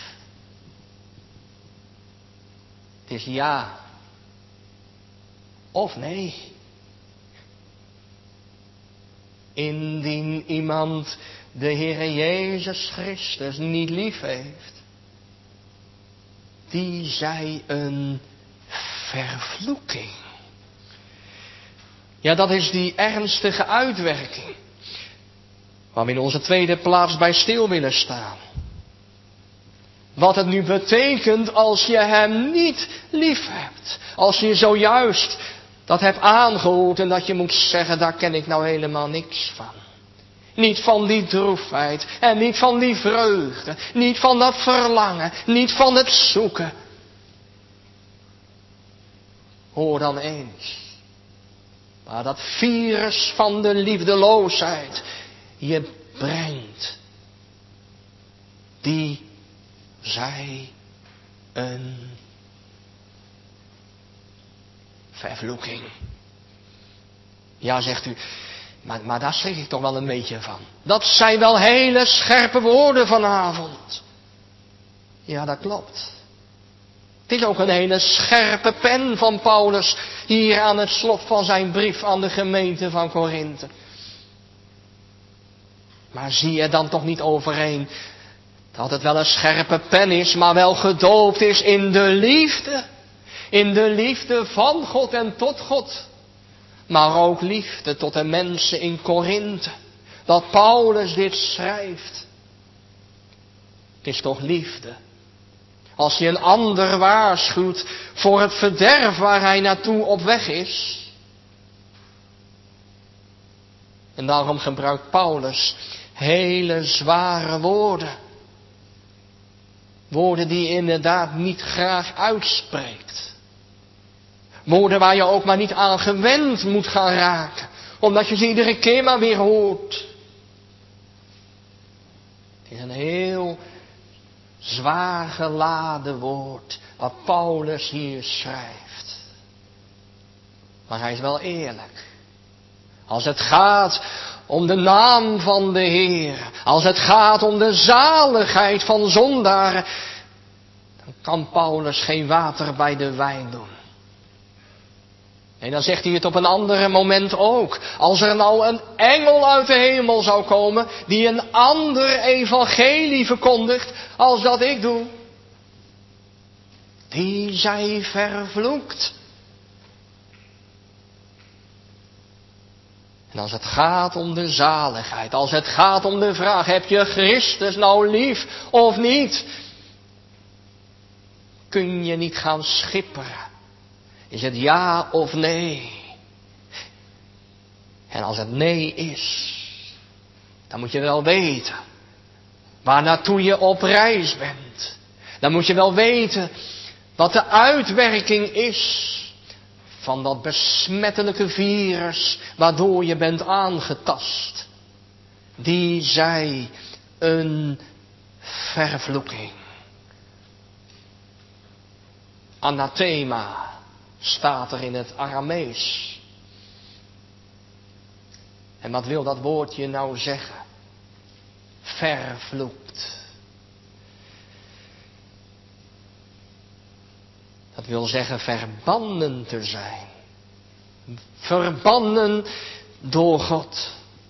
Het is ja of nee. Indien iemand de Heere Jezus Christus niet lief heeft, die zij een vervloeking. Ja, dat is die ernstige uitwerking. waar we in onze tweede plaats bij stil willen staan. Wat het nu betekent als je hem niet lief hebt. Als je zojuist dat hebt aangehoord en dat je moet zeggen, daar ken ik nou helemaal niks van. Niet van die droefheid en niet van die vreugde. Niet van dat verlangen, niet van het zoeken. Hoor dan eens, waar dat virus van de liefdeloosheid je brengt. Die zij een vervloeking. Ja, zegt u, maar, maar daar schrik ik toch wel een beetje van. Dat zijn wel hele scherpe woorden vanavond. Ja, dat klopt. Het is ook een hele scherpe pen van Paulus hier aan het slot van zijn brief aan de gemeente van Korinthe. Maar zie je dan toch niet overeen dat het wel een scherpe pen is, maar wel gedoopt is in de liefde. In de liefde van God en tot God. Maar ook liefde tot de mensen in Korinthe. Dat Paulus dit schrijft. Het is toch liefde. Als je een ander waarschuwt voor het verderf waar hij naartoe op weg is. En daarom gebruikt Paulus hele zware woorden. Woorden die je inderdaad niet graag uitspreekt. Woorden waar je ook maar niet aan gewend moet gaan raken. Omdat je ze iedere keer maar weer hoort. Het is een heel zwaar geladen woord wat Paulus hier schrijft. Maar hij is wel eerlijk. Als het gaat om de naam van de Heer, als het gaat om de zaligheid van zondaren, dan kan Paulus geen water bij de wijn doen. En dan zegt hij het op een ander moment ook. Als er nou een engel uit de hemel zou komen die een ander evangelie verkondigt als dat ik doe, die zij vervloekt. En als het gaat om de zaligheid, als het gaat om de vraag, heb je Christus nou lief of niet? Kun je niet gaan schipperen. Is het ja of nee? En als het nee is, dan moet je wel weten waar naartoe je op reis bent. Dan moet je wel weten wat de uitwerking is van dat besmettelijke virus waardoor je bent aangetast. Die zij een vervloeking. Anathema staat er in het Aramees. En wat wil dat woordje nou zeggen? Vervloekt. Dat wil zeggen verbannen te zijn. Verbannen door God.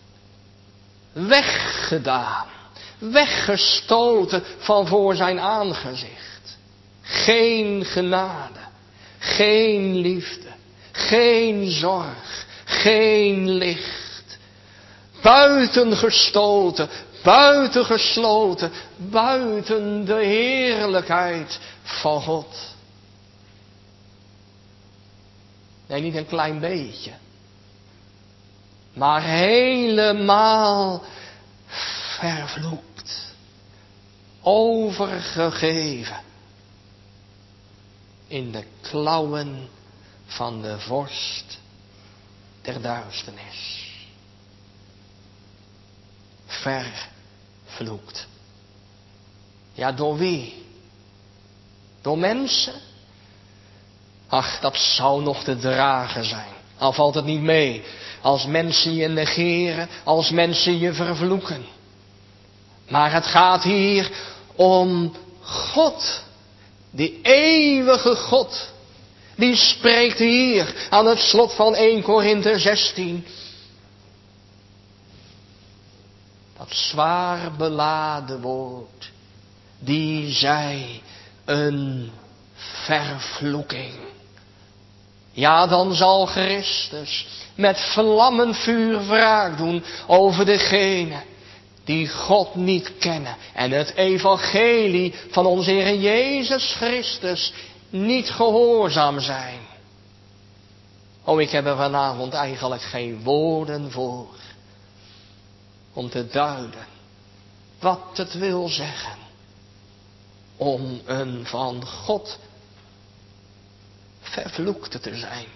Weggedaan. Weggestoten van voor zijn aangezicht. Geen genade. Geen liefde. Geen zorg. Geen licht. Buitengestoten. Buitengesloten. Buiten de heerlijkheid van God. Nee, niet een klein beetje. Maar helemaal vervloekt. Overgegeven. In de klauwen van de vorst der duisternis. Vervloekt. Ja, door wie? Door mensen? Ach, dat zou nog te dragen zijn. Al valt het niet mee. Als mensen je negeren, als mensen je vervloeken. Maar het gaat hier om God. Die eeuwige God. Die spreekt hier aan het slot van Eerste Korinthe zestien. Dat zwaar beladen woord. Die zij een vervloeking. Ja, dan zal Christus met vlammend vuur wraak doen over degene die God niet kennen en het evangelie van onze Heer Jezus Christus niet gehoorzaam zijn. Oh, ik heb er vanavond eigenlijk geen woorden voor om te duiden wat het wil zeggen om een van God vervloekte te zijn.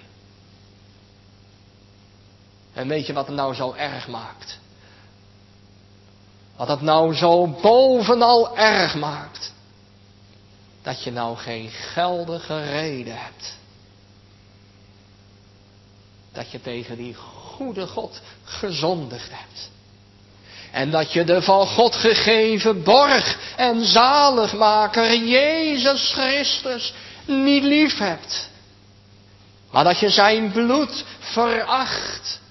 En weet je wat het nou zo erg maakt? Wat het nou zo bovenal erg maakt? Dat je nou geen geldige reden hebt. Dat je tegen die goede God gezondigd hebt. En dat je de van God gegeven borg en zaligmaker Jezus Christus niet lief hebt. Maar dat je zijn bloed veracht.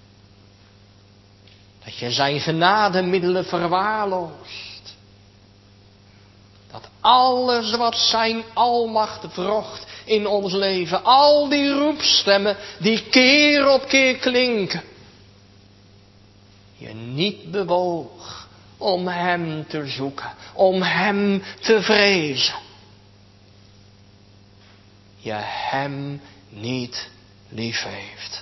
Dat je zijn genademiddelen verwaarloost. Dat alles wat zijn almacht wrocht in ons leven, al die roepstemmen die keer op keer klinken, je niet bewoog om hem te zoeken, om hem te vrezen. Je hem niet lief heeft.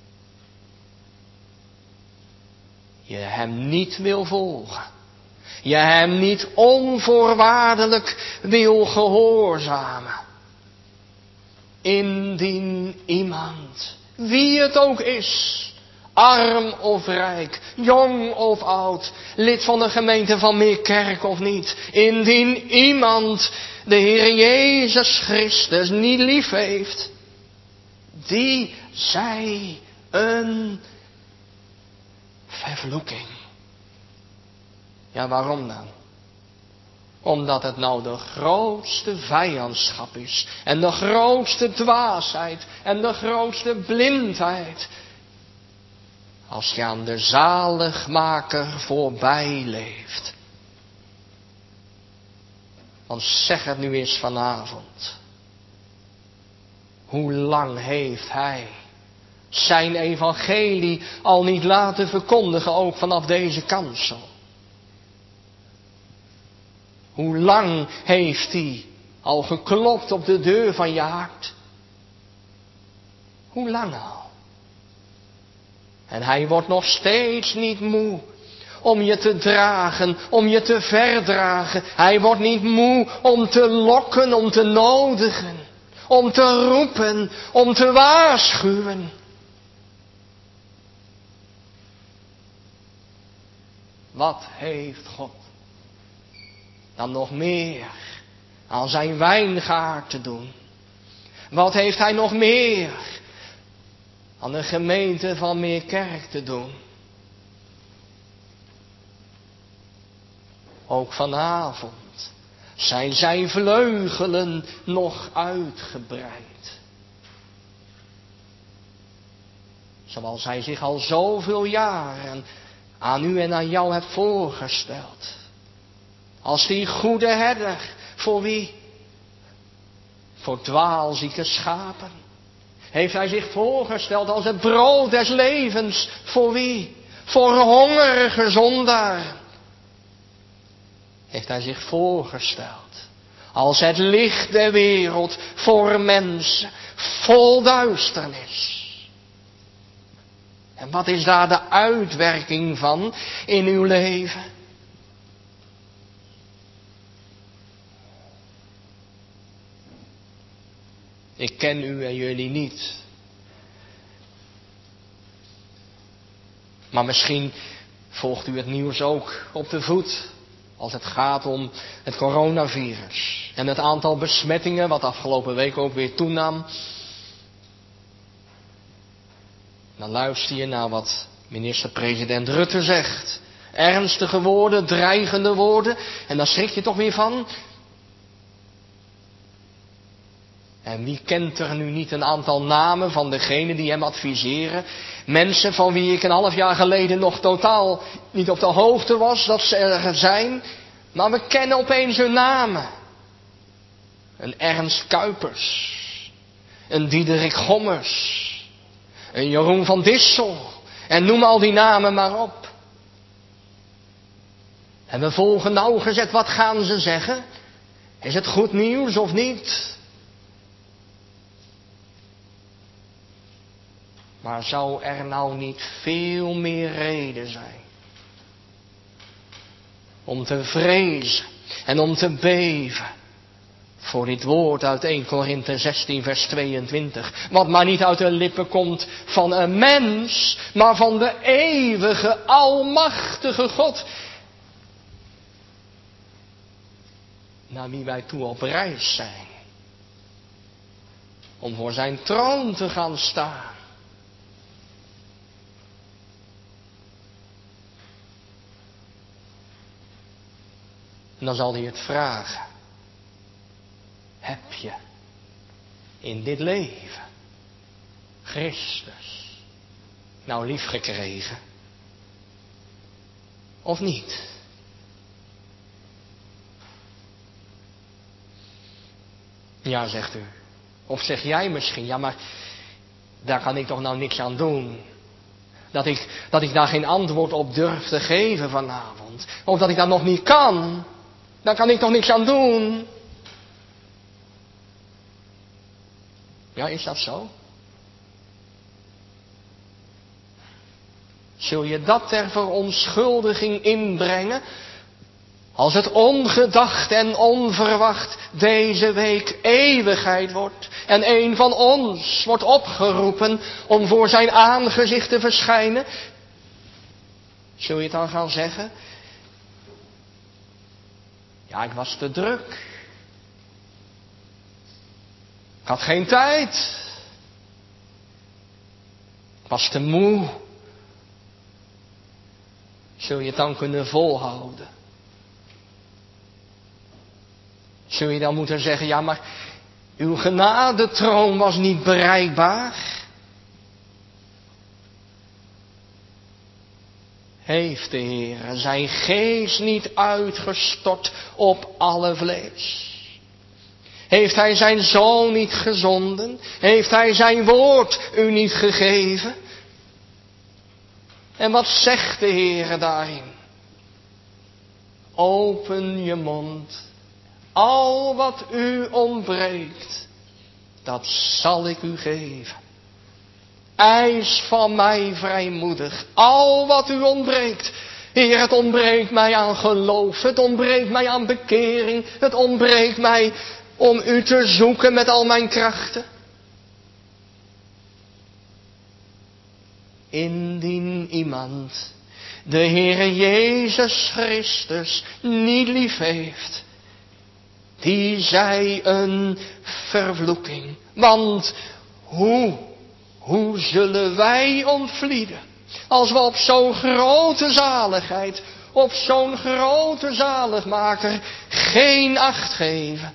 Je hem niet wil volgen. Je hem niet onvoorwaardelijk wil gehoorzamen. Indien iemand, wie het ook is, arm of rijk, jong of oud, lid van de gemeente van Meerkerk of niet, indien iemand de Heer Jezus Christus niet lief heeft, die zij een vervloeking. Ja, waarom dan? Omdat het nou de grootste vijandschap is. En de grootste dwaasheid. En de grootste blindheid. Als je aan de zaligmaker voorbij leeft. Want zeg het nu eens vanavond. Hoe lang heeft hij zijn evangelie al niet laten verkondigen, ook vanaf deze kansel? Hoe lang heeft hij al geklopt op de deur van je hart? Hoe lang al? En hij wordt nog steeds niet moe om je te dragen, om je te verdragen. Hij wordt niet moe om te lokken, om te nodigen, om te roepen, om te waarschuwen. Wat heeft God dan nog meer aan zijn wijngaard te doen? Wat heeft hij nog meer aan de gemeente van Meerkerk te doen? Ook vanavond zijn zijn vleugelen nog uitgebreid. Zoals hij zich al zoveel jaren aan u en aan jou hebt voorgesteld. Als die goede herder, voor wie? Voor dwaalzieke schapen. Heeft hij zich voorgesteld als het brood des levens, voor wie? Voor hongerige zondaren. Heeft hij zich voorgesteld als het licht der wereld voor mensen vol duisternis. En wat is daar de uitwerking van in uw leven? Ik ken u en jullie niet. Maar misschien volgt u het nieuws ook op de voet als het gaat om het coronavirus. En het aantal besmettingen wat afgelopen week ook weer toenam. Dan luister je naar wat minister-president Rutte zegt. Ernstige woorden, dreigende woorden. En dan schrik je toch weer van. En wie kent er nu niet een aantal namen van degenen die hem adviseren? Mensen van wie ik een half jaar geleden nog totaal niet op de hoogte was dat ze er zijn. Maar we kennen opeens hun namen. Een Ernst Kuipers. Een Diederik Gommers. Een Jeroen van Dissel. En noem al die namen maar op. En we volgen nauwgezet, wat gaan ze zeggen? Is het goed nieuws of niet? Maar zou er nou niet veel meer reden zijn om te vrezen en om te beven voor dit woord uit eerste Korinthe zestien vers tweeëntwintig. Wat maar niet uit de lippen komt van een mens, maar van de eeuwige, almachtige God. Naar wie wij toe op reis zijn. Om voor zijn troon te gaan staan. En dan zal hij het vragen. Heb je in dit leven Christus nou lief gekregen? Of niet? Ja, zegt u. Of zeg jij misschien, ja maar daar kan ik toch nou niks aan doen. Dat ik, dat ik daar geen antwoord op durf te geven vanavond. Of dat ik dat nog niet kan. Daar kan ik toch niks aan doen. Ja, is dat zo? Zul je dat ter verontschuldiging inbrengen? Als het ongedacht en onverwacht deze week eeuwigheid wordt. En een van ons wordt opgeroepen om voor zijn aangezicht te verschijnen. Zul je het dan gaan zeggen? Ja, ik was te druk. Ik had geen tijd. Ik was te moe. Zul je het dan kunnen volhouden? Zul je dan moeten zeggen, ja maar uw genadetroon was niet bereikbaar? Heeft de Heer zijn geest niet uitgestort op alle vlees? Heeft hij zijn zoon niet gezonden? Heeft hij zijn woord u niet gegeven? En wat zegt de Heer daarin? Open je mond. Al wat u ontbreekt, dat zal ik u geven. Eis van mij vrijmoedig. Al wat u ontbreekt. Heer, het ontbreekt mij aan geloof. Het ontbreekt mij aan bekering. Het ontbreekt mij om u te zoeken met al mijn krachten. Indien iemand de Heere Jezus Christus niet lief heeft, die zij een vervloeking. Want hoe, hoe zullen wij ontvlieden als we op zo'n grote zaligheid, op zo'n grote zaligmaker geen acht geven?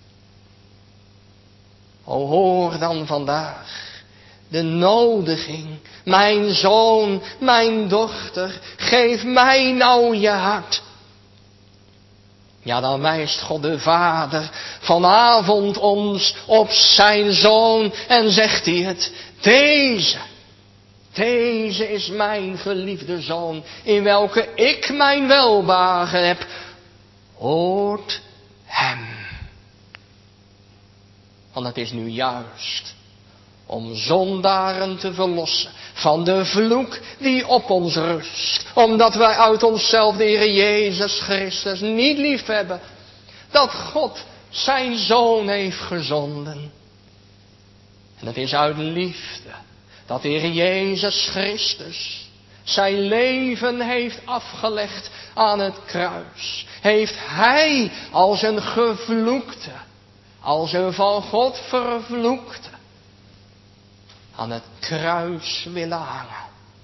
O, hoor dan vandaag de nodiging. Mijn zoon, mijn dochter, geef mij nou je hart. Ja, dan wijst God de Vader vanavond ons op zijn Zoon en zegt hij het. Deze, deze is mijn geliefde Zoon, in welke ik mijn welbehagen heb. Hoort hem. Want het is nu juist om zondaren te verlossen van de vloek die op ons rust. Omdat wij uit onszelf de Heer Jezus Christus niet lief hebben. Dat God zijn Zoon heeft gezonden. En het is uit liefde dat de Heer Jezus Christus zijn leven heeft afgelegd aan het kruis. Heeft Hij als een gevloekte, als een van God vervloekte, aan het kruis willen hangen.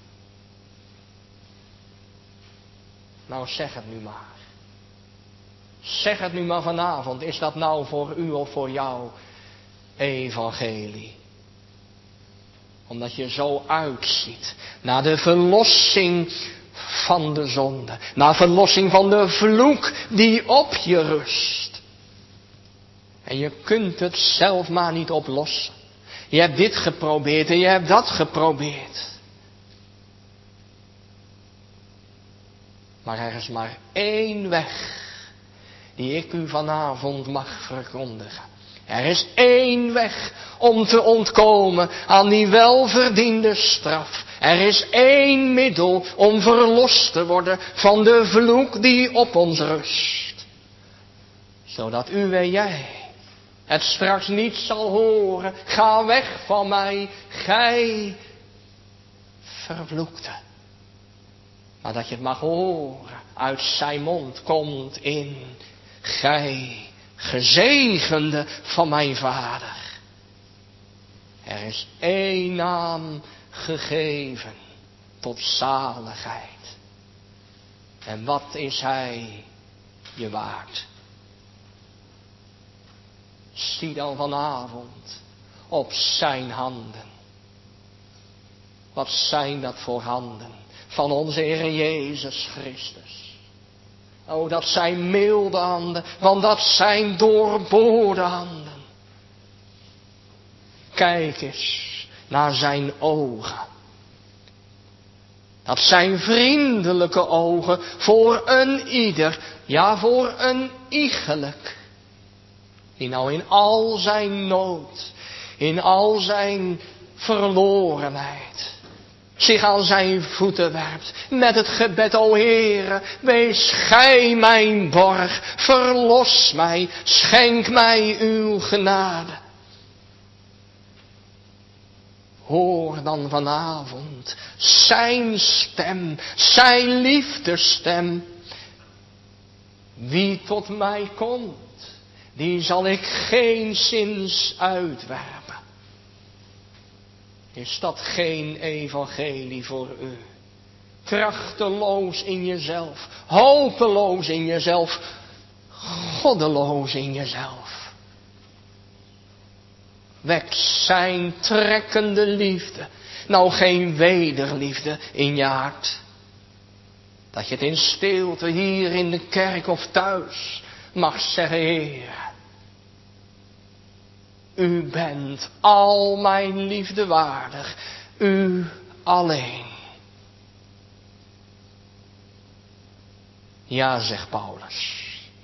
Nou, zeg het nu maar. Zeg het nu maar vanavond. Is dat nou voor u of voor jou evangelie? Omdat je zo uitziet naar de verlossing van de zonde. Naar verlossing van de vloek die op je rust. En je kunt het zelf maar niet oplossen. Je hebt dit geprobeerd en je hebt dat geprobeerd. Maar er is maar één weg die ik u vanavond mag verkondigen. Er is één weg om te ontkomen aan die welverdiende straf. Er is één middel om verlost te worden van de vloek die op ons rust. Zodat u en jij het straks niet zal horen. Ga weg van mij, gij vervloekte. Maar dat je het mag horen, uit zijn mond komt in, gij gezegende van mijn Vader. Er is één naam gegeven tot zaligheid. En wat is hij je waard? Zie dan vanavond op zijn handen. Wat zijn dat voor handen van onze Heer Jezus Christus. O, dat zijn milde handen, want dat zijn doorboorde handen. Kijk eens naar zijn ogen. Dat zijn vriendelijke ogen voor een ieder, ja voor een iegelijk. Die nou in al zijn nood, in al zijn verlorenheid, zich aan zijn voeten werpt met het gebed, o Heere, wees gij mijn borg, verlos mij, schenk mij uw genade. Hoor dan vanavond zijn stem, zijn liefdesstem. Wie tot mij komt, die zal ik geenszins uitwerpen. Is dat geen evangelie voor u? Krachteloos in jezelf, hopeloos in jezelf, goddeloos in jezelf. Wekt zijn trekkende liefde, nou geen wederliefde in je hart. Dat je het in stilte hier in de kerk of thuis mag zeggen, Heer, u bent al mijn liefde waardig, u alleen. Ja, zegt Paulus,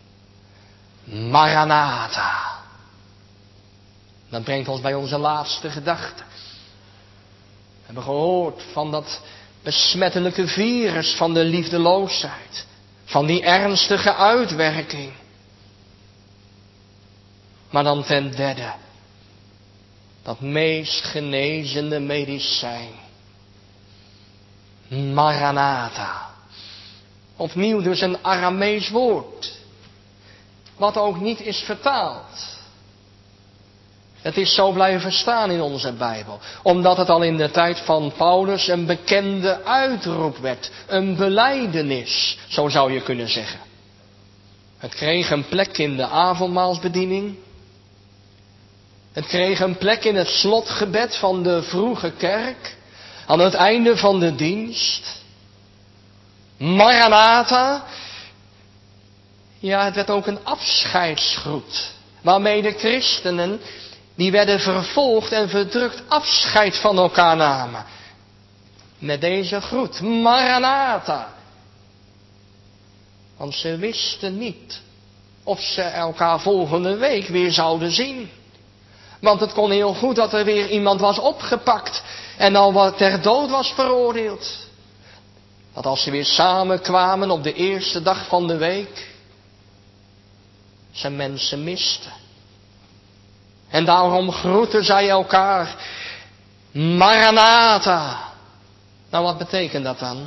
Maranatha. Dat brengt ons bij onze laatste gedachte. We hebben gehoord van dat besmettelijke virus van de liefdeloosheid, van die ernstige uitwerking. Maar dan ten derde, dat meest genezende medicijn. Maranatha. Opnieuw dus een Aramees woord. Wat ook niet is vertaald. Het is zo blijven staan in onze Bijbel. Omdat het al in de tijd van Paulus een bekende uitroep werd. Een belijdenis, zo zou je kunnen zeggen. Het kreeg een plek in de avondmaalsbediening. Het kreeg een plek in het slotgebed van de vroege kerk. Aan het einde van de dienst. Maranatha. Ja, het werd ook een afscheidsgroet. Waarmee de christenen, die werden vervolgd en verdrukt, afscheid van elkaar namen. Met deze groet. Maranatha. Want ze wisten niet of ze elkaar volgende week weer zouden zien. Want het kon heel goed dat er weer iemand was opgepakt en al ter dood was veroordeeld. Dat als ze weer samenkwamen op de eerste dag van de week, ze mensen misten. En daarom groeten zij elkaar. Maranatha. Nou, wat betekent dat dan?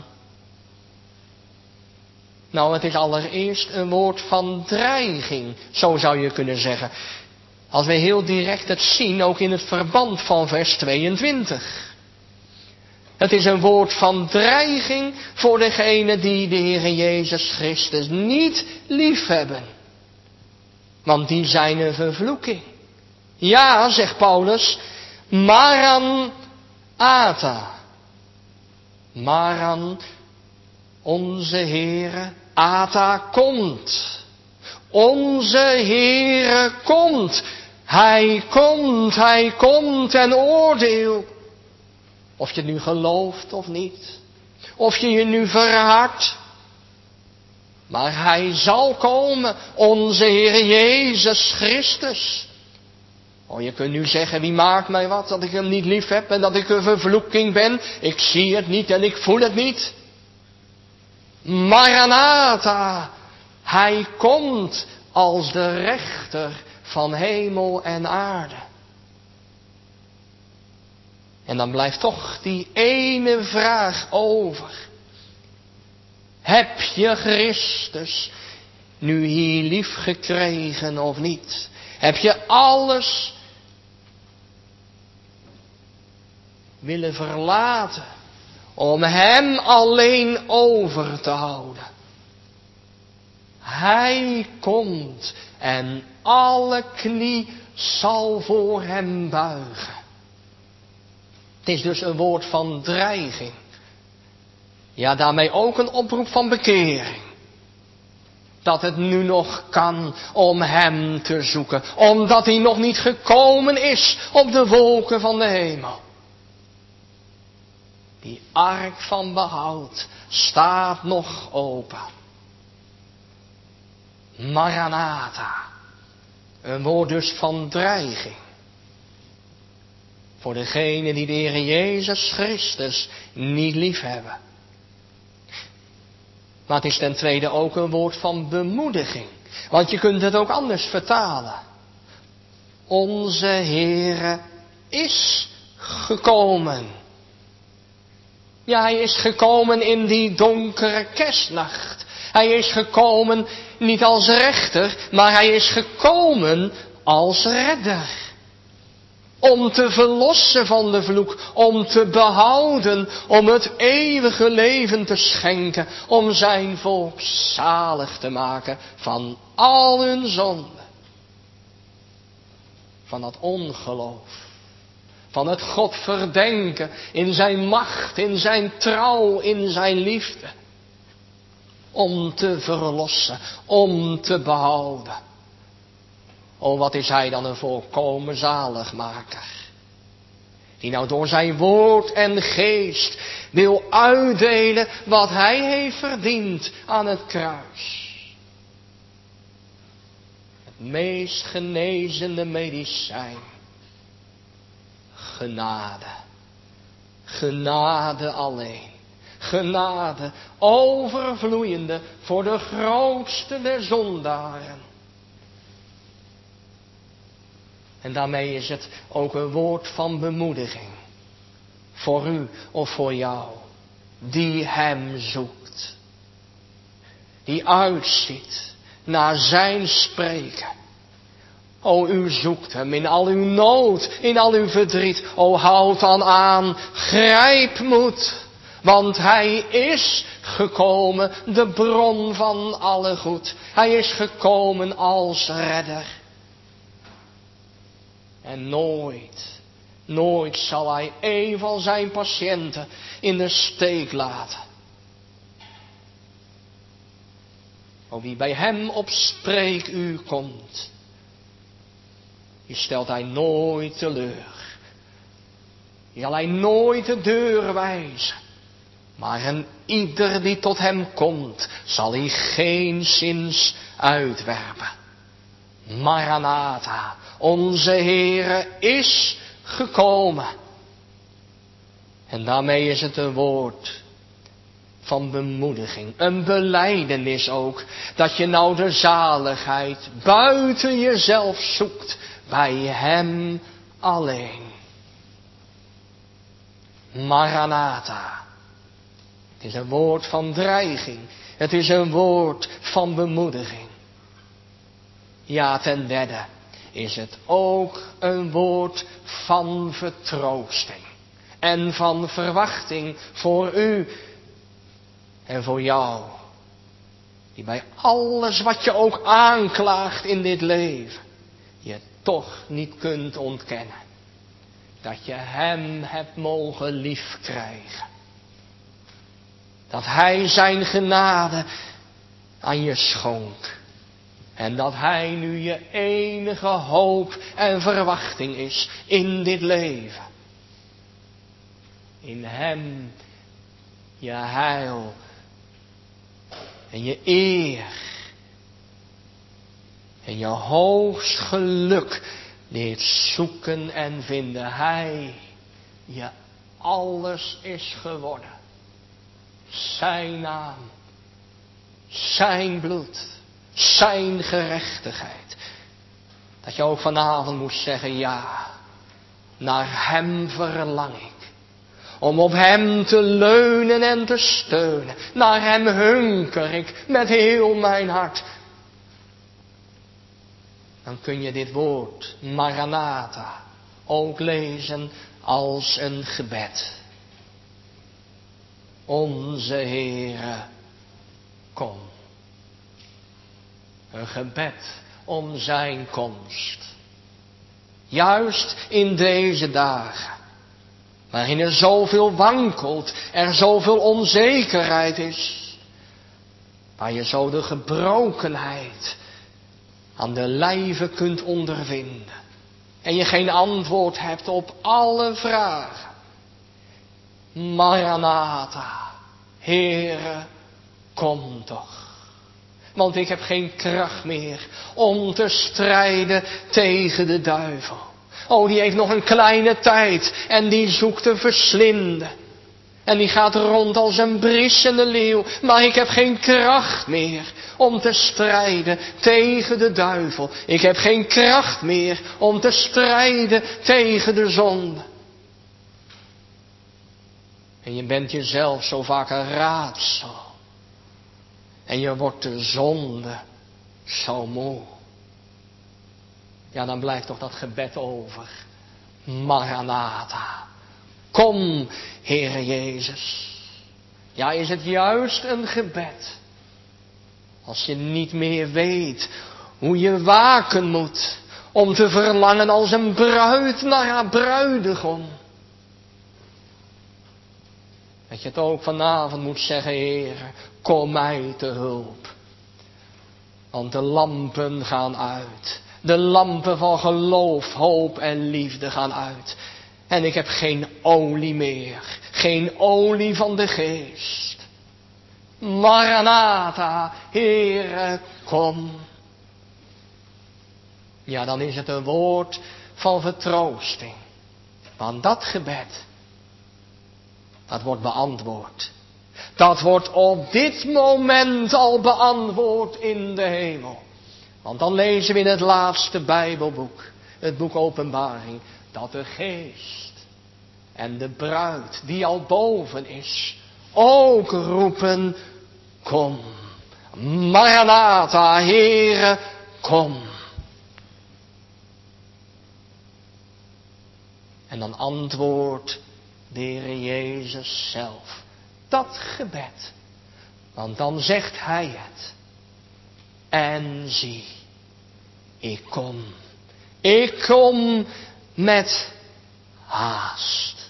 Nou, het is allereerst een woord van dreiging, zo zou je kunnen zeggen. Als we heel direct het zien, ook in het verband van vers tweeëntwintig. Het is een woord van dreiging voor degenen die de Heer Jezus Christus niet liefhebben. Want die zijn een vervloeking. Ja, zegt Paulus, Maranatha. Maran, onze Heere, Ata komt. Onze Heere komt. Hij komt, hij komt en oordeel. Of je het nu gelooft of niet. Of je je nu verhardt. Maar hij zal komen, onze Heer Jezus Christus. Oh, je kunt nu zeggen, wie maakt mij wat, dat ik hem niet lief heb en dat ik een vervloeking ben. Ik zie het niet en ik voel het niet. Maranatha, hij komt als de rechter van hemel en aarde. En dan blijft toch die ene vraag over. Heb je Christus nu hier lief gekregen of niet? Heb je alles willen verlaten om hem alleen over te houden? Hij komt en alle knie zal voor hem buigen. Het is dus een woord van dreiging. Ja, daarmee ook een oproep van bekering. Dat het nu nog kan om hem te zoeken. Omdat hij nog niet gekomen is op de wolken van de hemel. Die ark van behoud staat nog open. Maranatha. Een woord dus van dreiging. Voor degenen die de Heer Jezus Christus niet lief hebben. Maar het is ten tweede ook een woord van bemoediging. Want je kunt het ook anders vertalen. Onze Heere is gekomen. Ja, hij is gekomen in die donkere kerstnacht. Hij is gekomen niet als rechter, maar hij is gekomen als redder. Om te verlossen van de vloek, om te behouden, om het eeuwige leven te schenken, om zijn volk zalig te maken van al hun zonden. Van dat ongeloof, van het God verdenken in zijn macht, in zijn trouw, in zijn liefde. Om te verlossen, om te behouden. Oh, wat is hij dan een volkomen zaligmaker. Die nou door zijn woord en geest wil uitdelen wat hij heeft verdiend aan het kruis. Het meest genezende medicijn. Genade. Genade alleen. Genade overvloeiende voor de grootste der zondaren. En daarmee is het ook een woord van bemoediging. Voor u of voor jou. Die hem zoekt. Die uitziet naar zijn spreken. O, u zoekt hem in al uw nood, in al uw verdriet. O, houd dan aan, grijp moed. Want hij is gekomen, de bron van alle goed. Hij is gekomen als redder. En nooit, nooit zal hij een van zijn patiënten in de steek laten. O, wie bij hem op spreekuur komt, die stelt hij nooit teleur. Die zal hij nooit de deur wijzen. Maar en ieder die tot hem komt, zal hij geenszins uitwerpen. Maranatha, onze Heere is gekomen. En daarmee is het een woord van bemoediging. Een belijdenis ook. Dat je nou de zaligheid buiten jezelf zoekt. Bij hem alleen. Maranatha. Het is een woord van dreiging. Het is een woord van bemoediging. Ja, ten derde is het ook een woord van vertroosting. En van verwachting voor u en voor jou. Die bij alles wat je ook aanklaagt in dit leven, je toch niet kunt ontkennen. Dat je hem hebt mogen liefkrijgen. Dat hij zijn genade aan je schonk. En dat hij nu je enige hoop en verwachting is in dit leven. In hem je heil en je eer en je hoogst geluk leert zoeken en vinden. Hij, je alles is geworden. Zijn naam, zijn bloed, zijn gerechtigheid. Dat je ook vanavond moet zeggen, ja, naar hem verlang ik. Om op hem te leunen en te steunen. Naar hem hunker ik met heel mijn hart. Dan kun je dit woord, Maranatha, ook lezen als een gebed. Onze Heere, kom. Een gebed om zijn komst. Juist in deze dagen, waarin er zoveel wankelt, er zoveel onzekerheid is. Waar je zo de gebrokenheid aan de lijve kunt ondervinden. En je geen antwoord hebt op alle vragen. Maranatha, Heere, kom toch. Want ik heb geen kracht meer om te strijden tegen de duivel. Oh, die heeft nog een kleine tijd en die zoekt te verslinden. En die gaat rond als een brissende leeuw. Maar ik heb geen kracht meer om te strijden tegen de duivel. Ik heb geen kracht meer om te strijden tegen de zonde. En je bent jezelf zo vaak een raadsel. En je wordt de zonde zo moe. Ja, dan blijft toch dat gebed over. Maranatha. Kom, Heere Jezus. Ja, is het juist een gebed. Als je niet meer weet hoe je waken moet. Om te verlangen als een bruid naar haar bruidegom. Dat je het ook vanavond moet zeggen, Heere, kom mij te hulp. Want de lampen gaan uit. De lampen van geloof, hoop en liefde gaan uit. En ik heb geen olie meer. Geen olie van de geest. Maranatha, Heere, kom. Ja, dan is het een woord van vertroosting. Want dat gebed, dat wordt beantwoord. Dat wordt op dit moment al beantwoord in de hemel. Want dan lezen we in het laatste Bijbelboek, het boek Openbaring, dat de geest en de bruid die al boven is, ook roepen, kom. Maranatha, Heere, kom. En dan antwoordt de Heer Jezus zelf dat gebed. Want dan zegt hij het. En zie, ik kom. Ik kom met haast.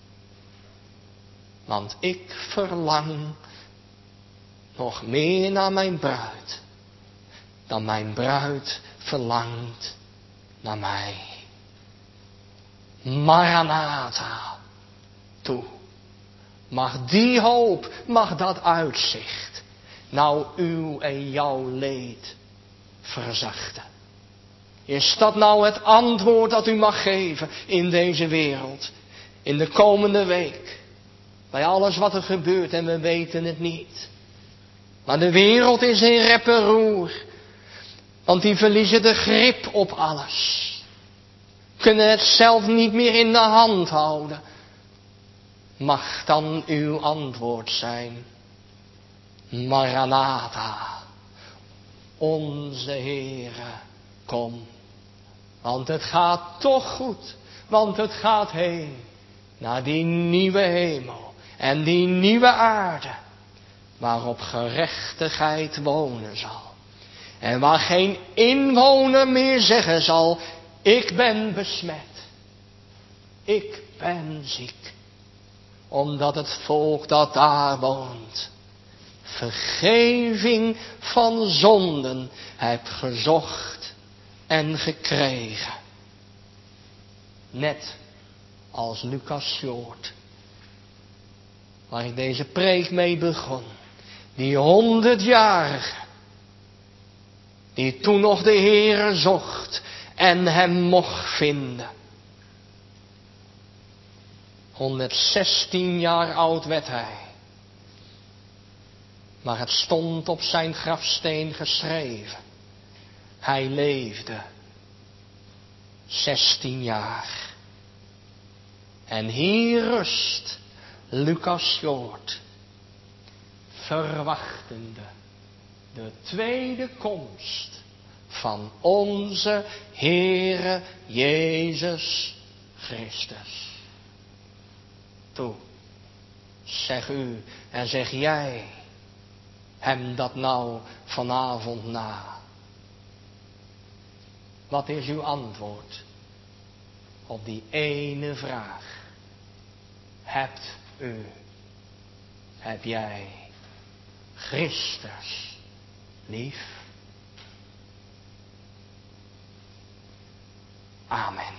Want ik verlang nog meer naar mijn bruid. Dan mijn bruid verlangt naar mij. Maranatha, toe. Mag die hoop, mag dat uitzicht, nou uw en jouw leed verzachten. Is dat nou het antwoord dat u mag geven in deze wereld, in de komende week, bij alles wat er gebeurt en we weten het niet. Maar de wereld is in rep en roer, want die verliezen de grip op alles. Kunnen het zelf niet meer in de hand houden. Mag dan uw antwoord zijn. Maranatha. Onze Heere, kom. Want het gaat toch goed. Want het gaat heen. Naar die nieuwe hemel. En die nieuwe aarde. Waarop gerechtigheid wonen zal. En waar geen inwoner meer zeggen zal. Ik ben besmet. Ik ben ziek. Omdat het volk dat daar woont vergeving van zonden heb gezocht en gekregen. Net als Lucas Short, waar ik deze preek mee begon. Die honderdjarige, die toen nog de Heere zocht en hem mocht vinden. honderdzestien jaar oud werd hij. Maar het stond op zijn grafsteen geschreven. Hij leefde zestien jaar. En hier rust Lucas Short, verwachtende de tweede komst van onze Heere Jezus Christus. Toe, zeg u en zeg jij hem dat nou vanavond na. Wat is uw antwoord op die ene vraag? Hebt u, heb jij Christus lief? Amen.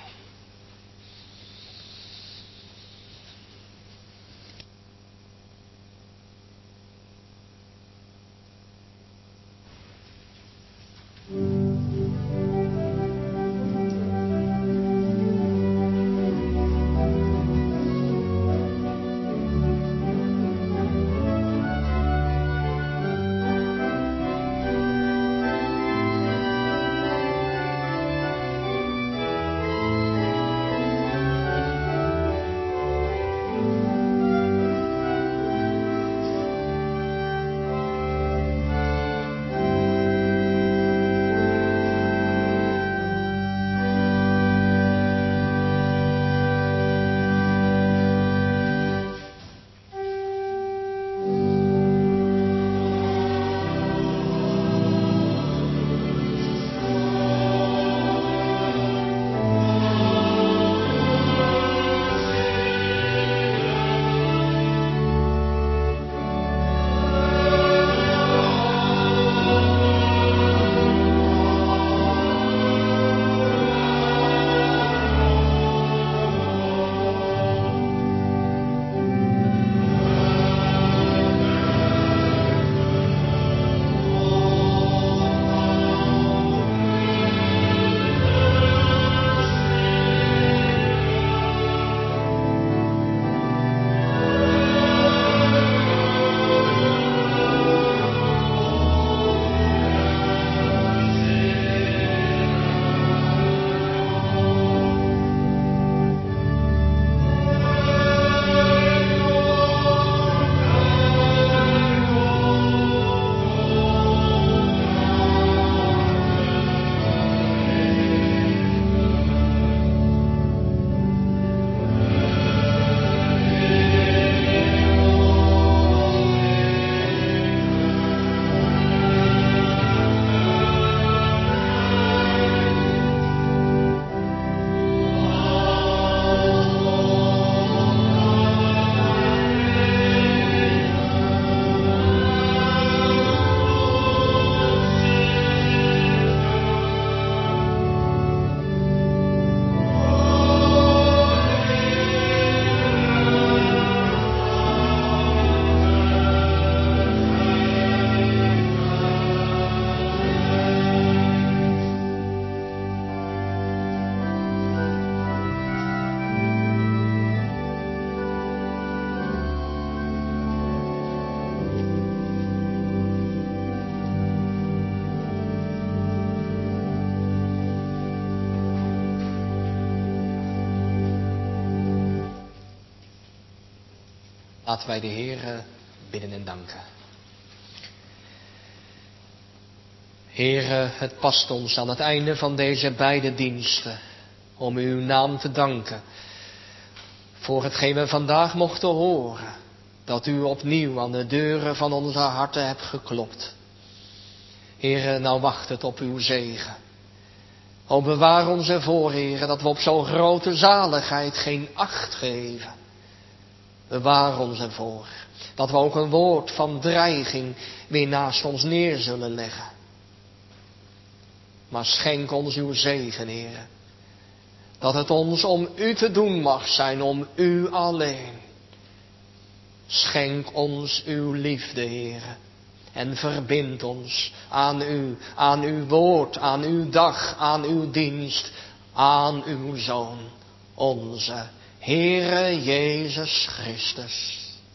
Laten wij de Heere bidden en danken. Heere, het past ons aan het einde van deze beide diensten om uw naam te danken voor hetgeen we vandaag mochten horen, dat u opnieuw aan de deuren van onze harten hebt geklopt. Heere, nou wacht het op uw zegen. O, bewaar ons ervoor, Heere, dat we op zo'n grote zaligheid geen acht geven. Bewaar ons ervoor dat we ook een woord van dreiging weer naast ons neer zullen leggen. Maar schenk ons uw zegen, Heere. Dat het ons om u te doen mag zijn, om u alleen. Schenk ons uw liefde, Heere. en verbind ons aan u, aan uw woord, aan uw dag, aan uw dienst, aan uw Zoon, onze Heere Jezus Christus.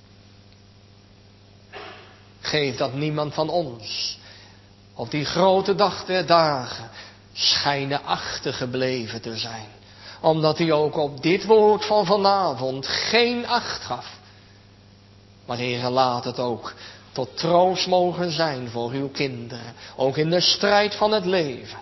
Geef dat niemand van ons op die grote dag der dagen schijnen achtergebleven te zijn, omdat hij ook op dit woord van vanavond geen acht gaf. Maar Heere, laat het ook tot troost mogen zijn voor uw kinderen, ook in de strijd van het leven.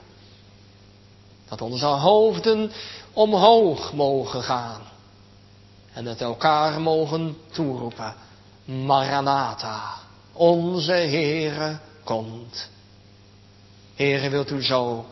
Dat onze hoofden omhoog mogen gaan en het elkaar mogen toeroepen: Maranatha, onze Heere komt. Heere, wilt u zo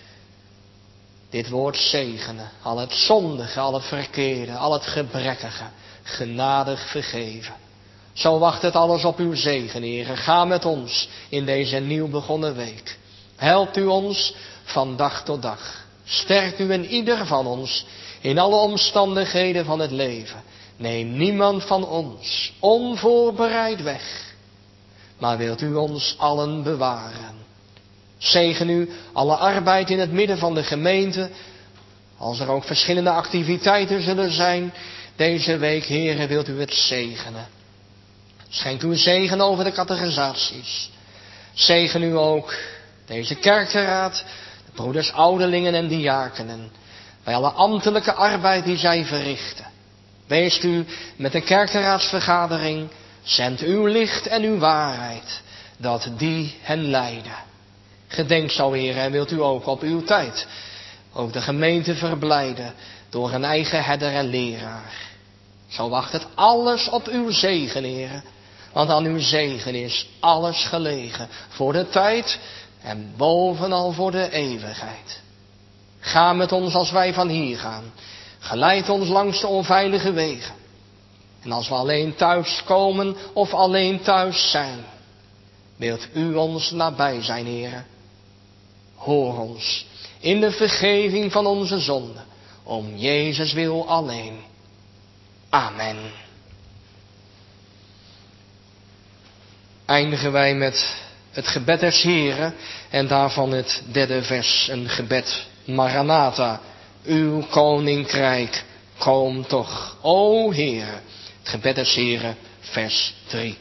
dit woord zegenen, al het zondige, al het verkeerde, al het gebrekkige, genadig vergeven. Zo wacht het alles op uw zegen, Heere. Ga met ons in deze nieuw begonnen week. Helpt u ons van dag tot dag. Sterkt u in ieder van ons in alle omstandigheden van het leven. Neem niemand van ons onvoorbereid weg, maar wilt u ons allen bewaren. Zegen u alle arbeid in het midden van de gemeente, als er ook verschillende activiteiten zullen zijn deze week, Heere, wilt u het zegenen. Schenk u zegen over de catechisaties. Zegen u ook deze kerkeraad, de broeders, ouderlingen en diakenen, bij alle ambtelijke arbeid die zij verrichten. Wees u met de kerkeraadsvergadering, zend uw licht en uw waarheid, dat die hen leiden. Gedenk zo, Heer, en wilt u ook op uw tijd ook de gemeente verblijden door een eigen herder en leraar. Zo wacht het alles op uw zegen, Heer, want aan uw zegen is alles gelegen, voor de tijd en bovenal voor de eeuwigheid. Ga met ons als wij van hier gaan. Geleid ons langs de onveilige wegen. En als we alleen thuis komen of alleen thuis zijn, wilt u ons nabij zijn, Heer. Hoor ons in de vergeving van onze zonden, om Jezus wil alleen. Amen. Eindigen wij met het gebed des Heren en daarvan het derde vers, een gebed. Maranatha, uw koninkrijk, kom toch, o Heere. Het gebed des Heren, vers drie.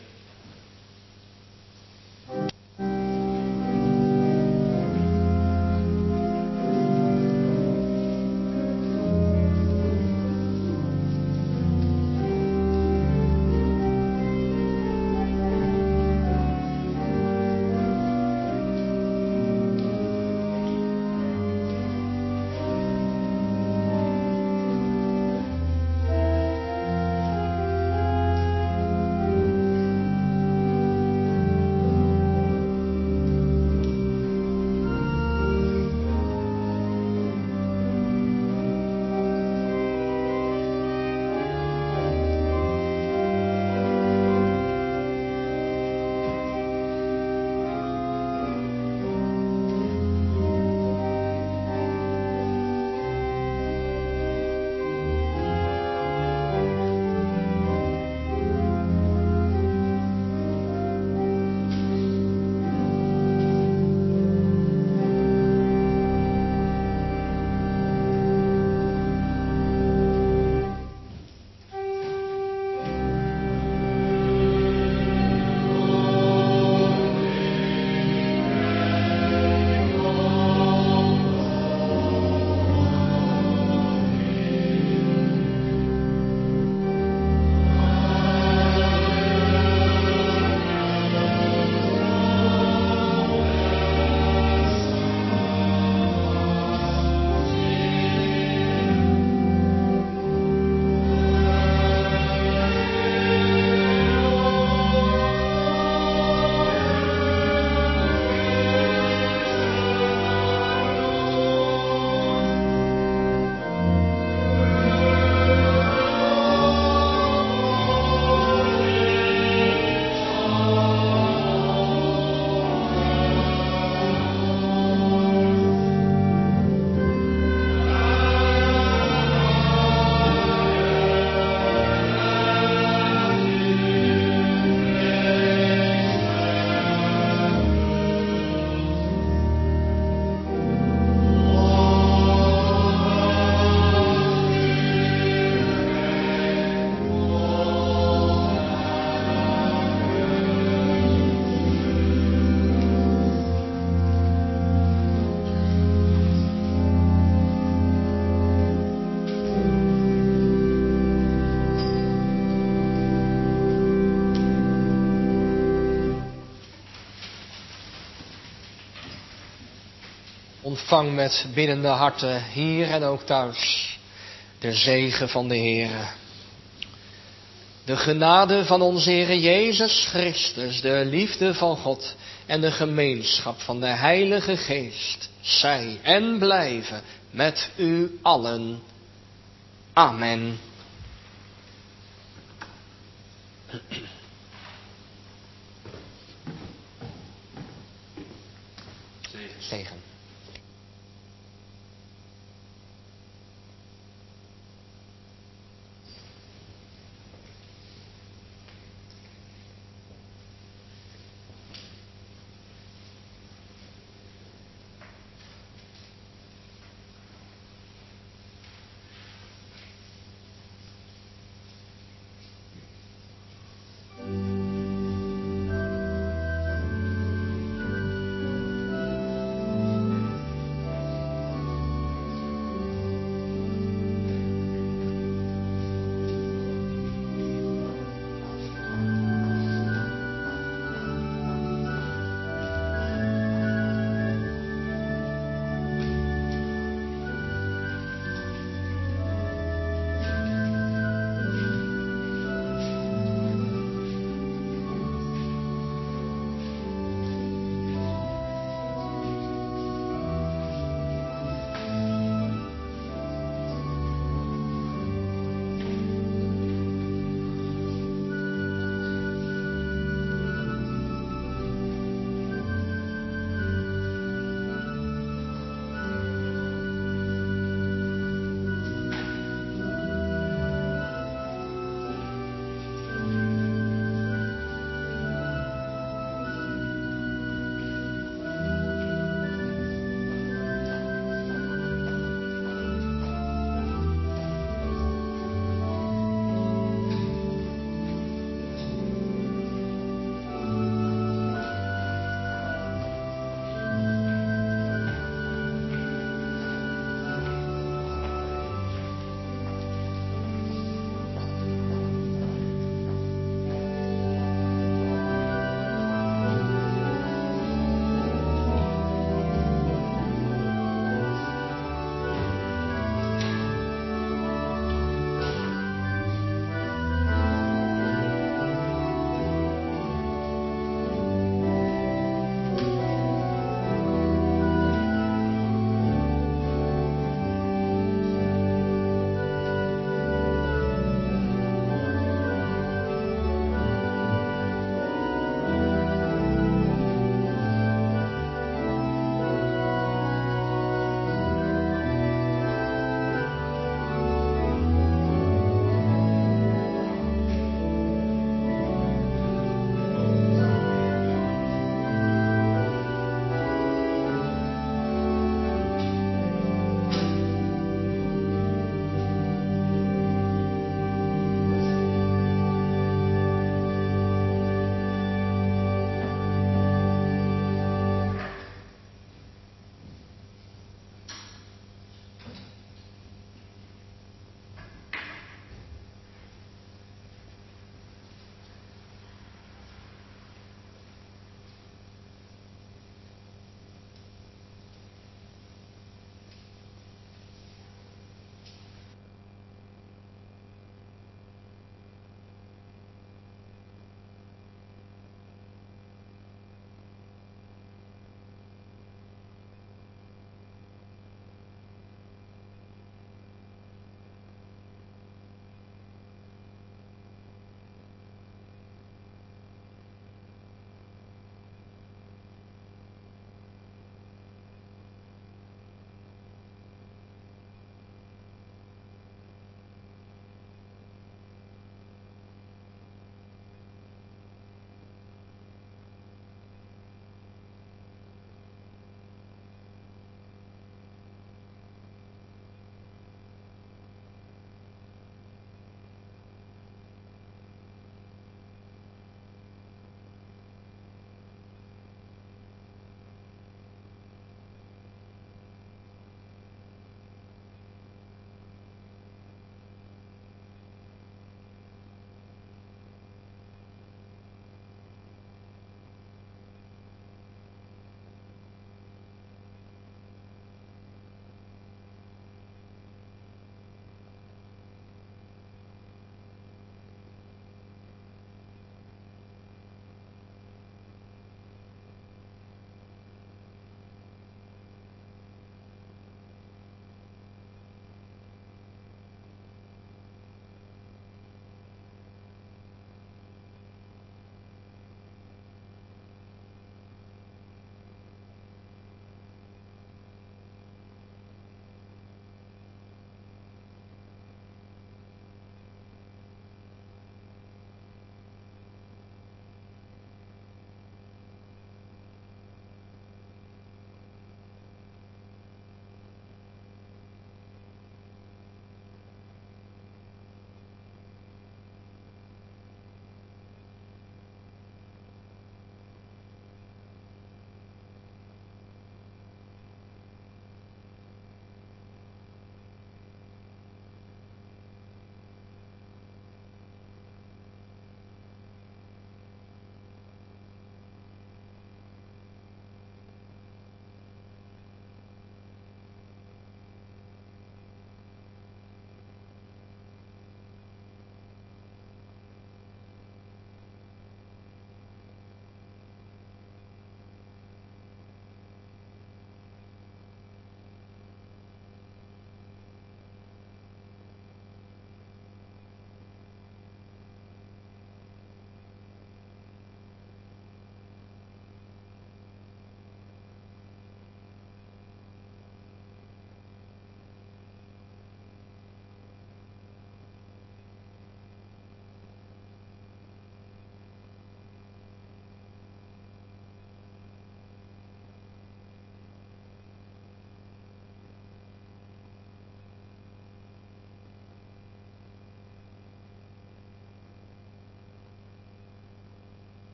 Ontvang met biddende harten, hier en ook thuis, de zegen van de Heere. De genade van onze Heere Jezus Christus, de liefde van God en de gemeenschap van de Heilige Geest, zij en blijven met u allen. Amen.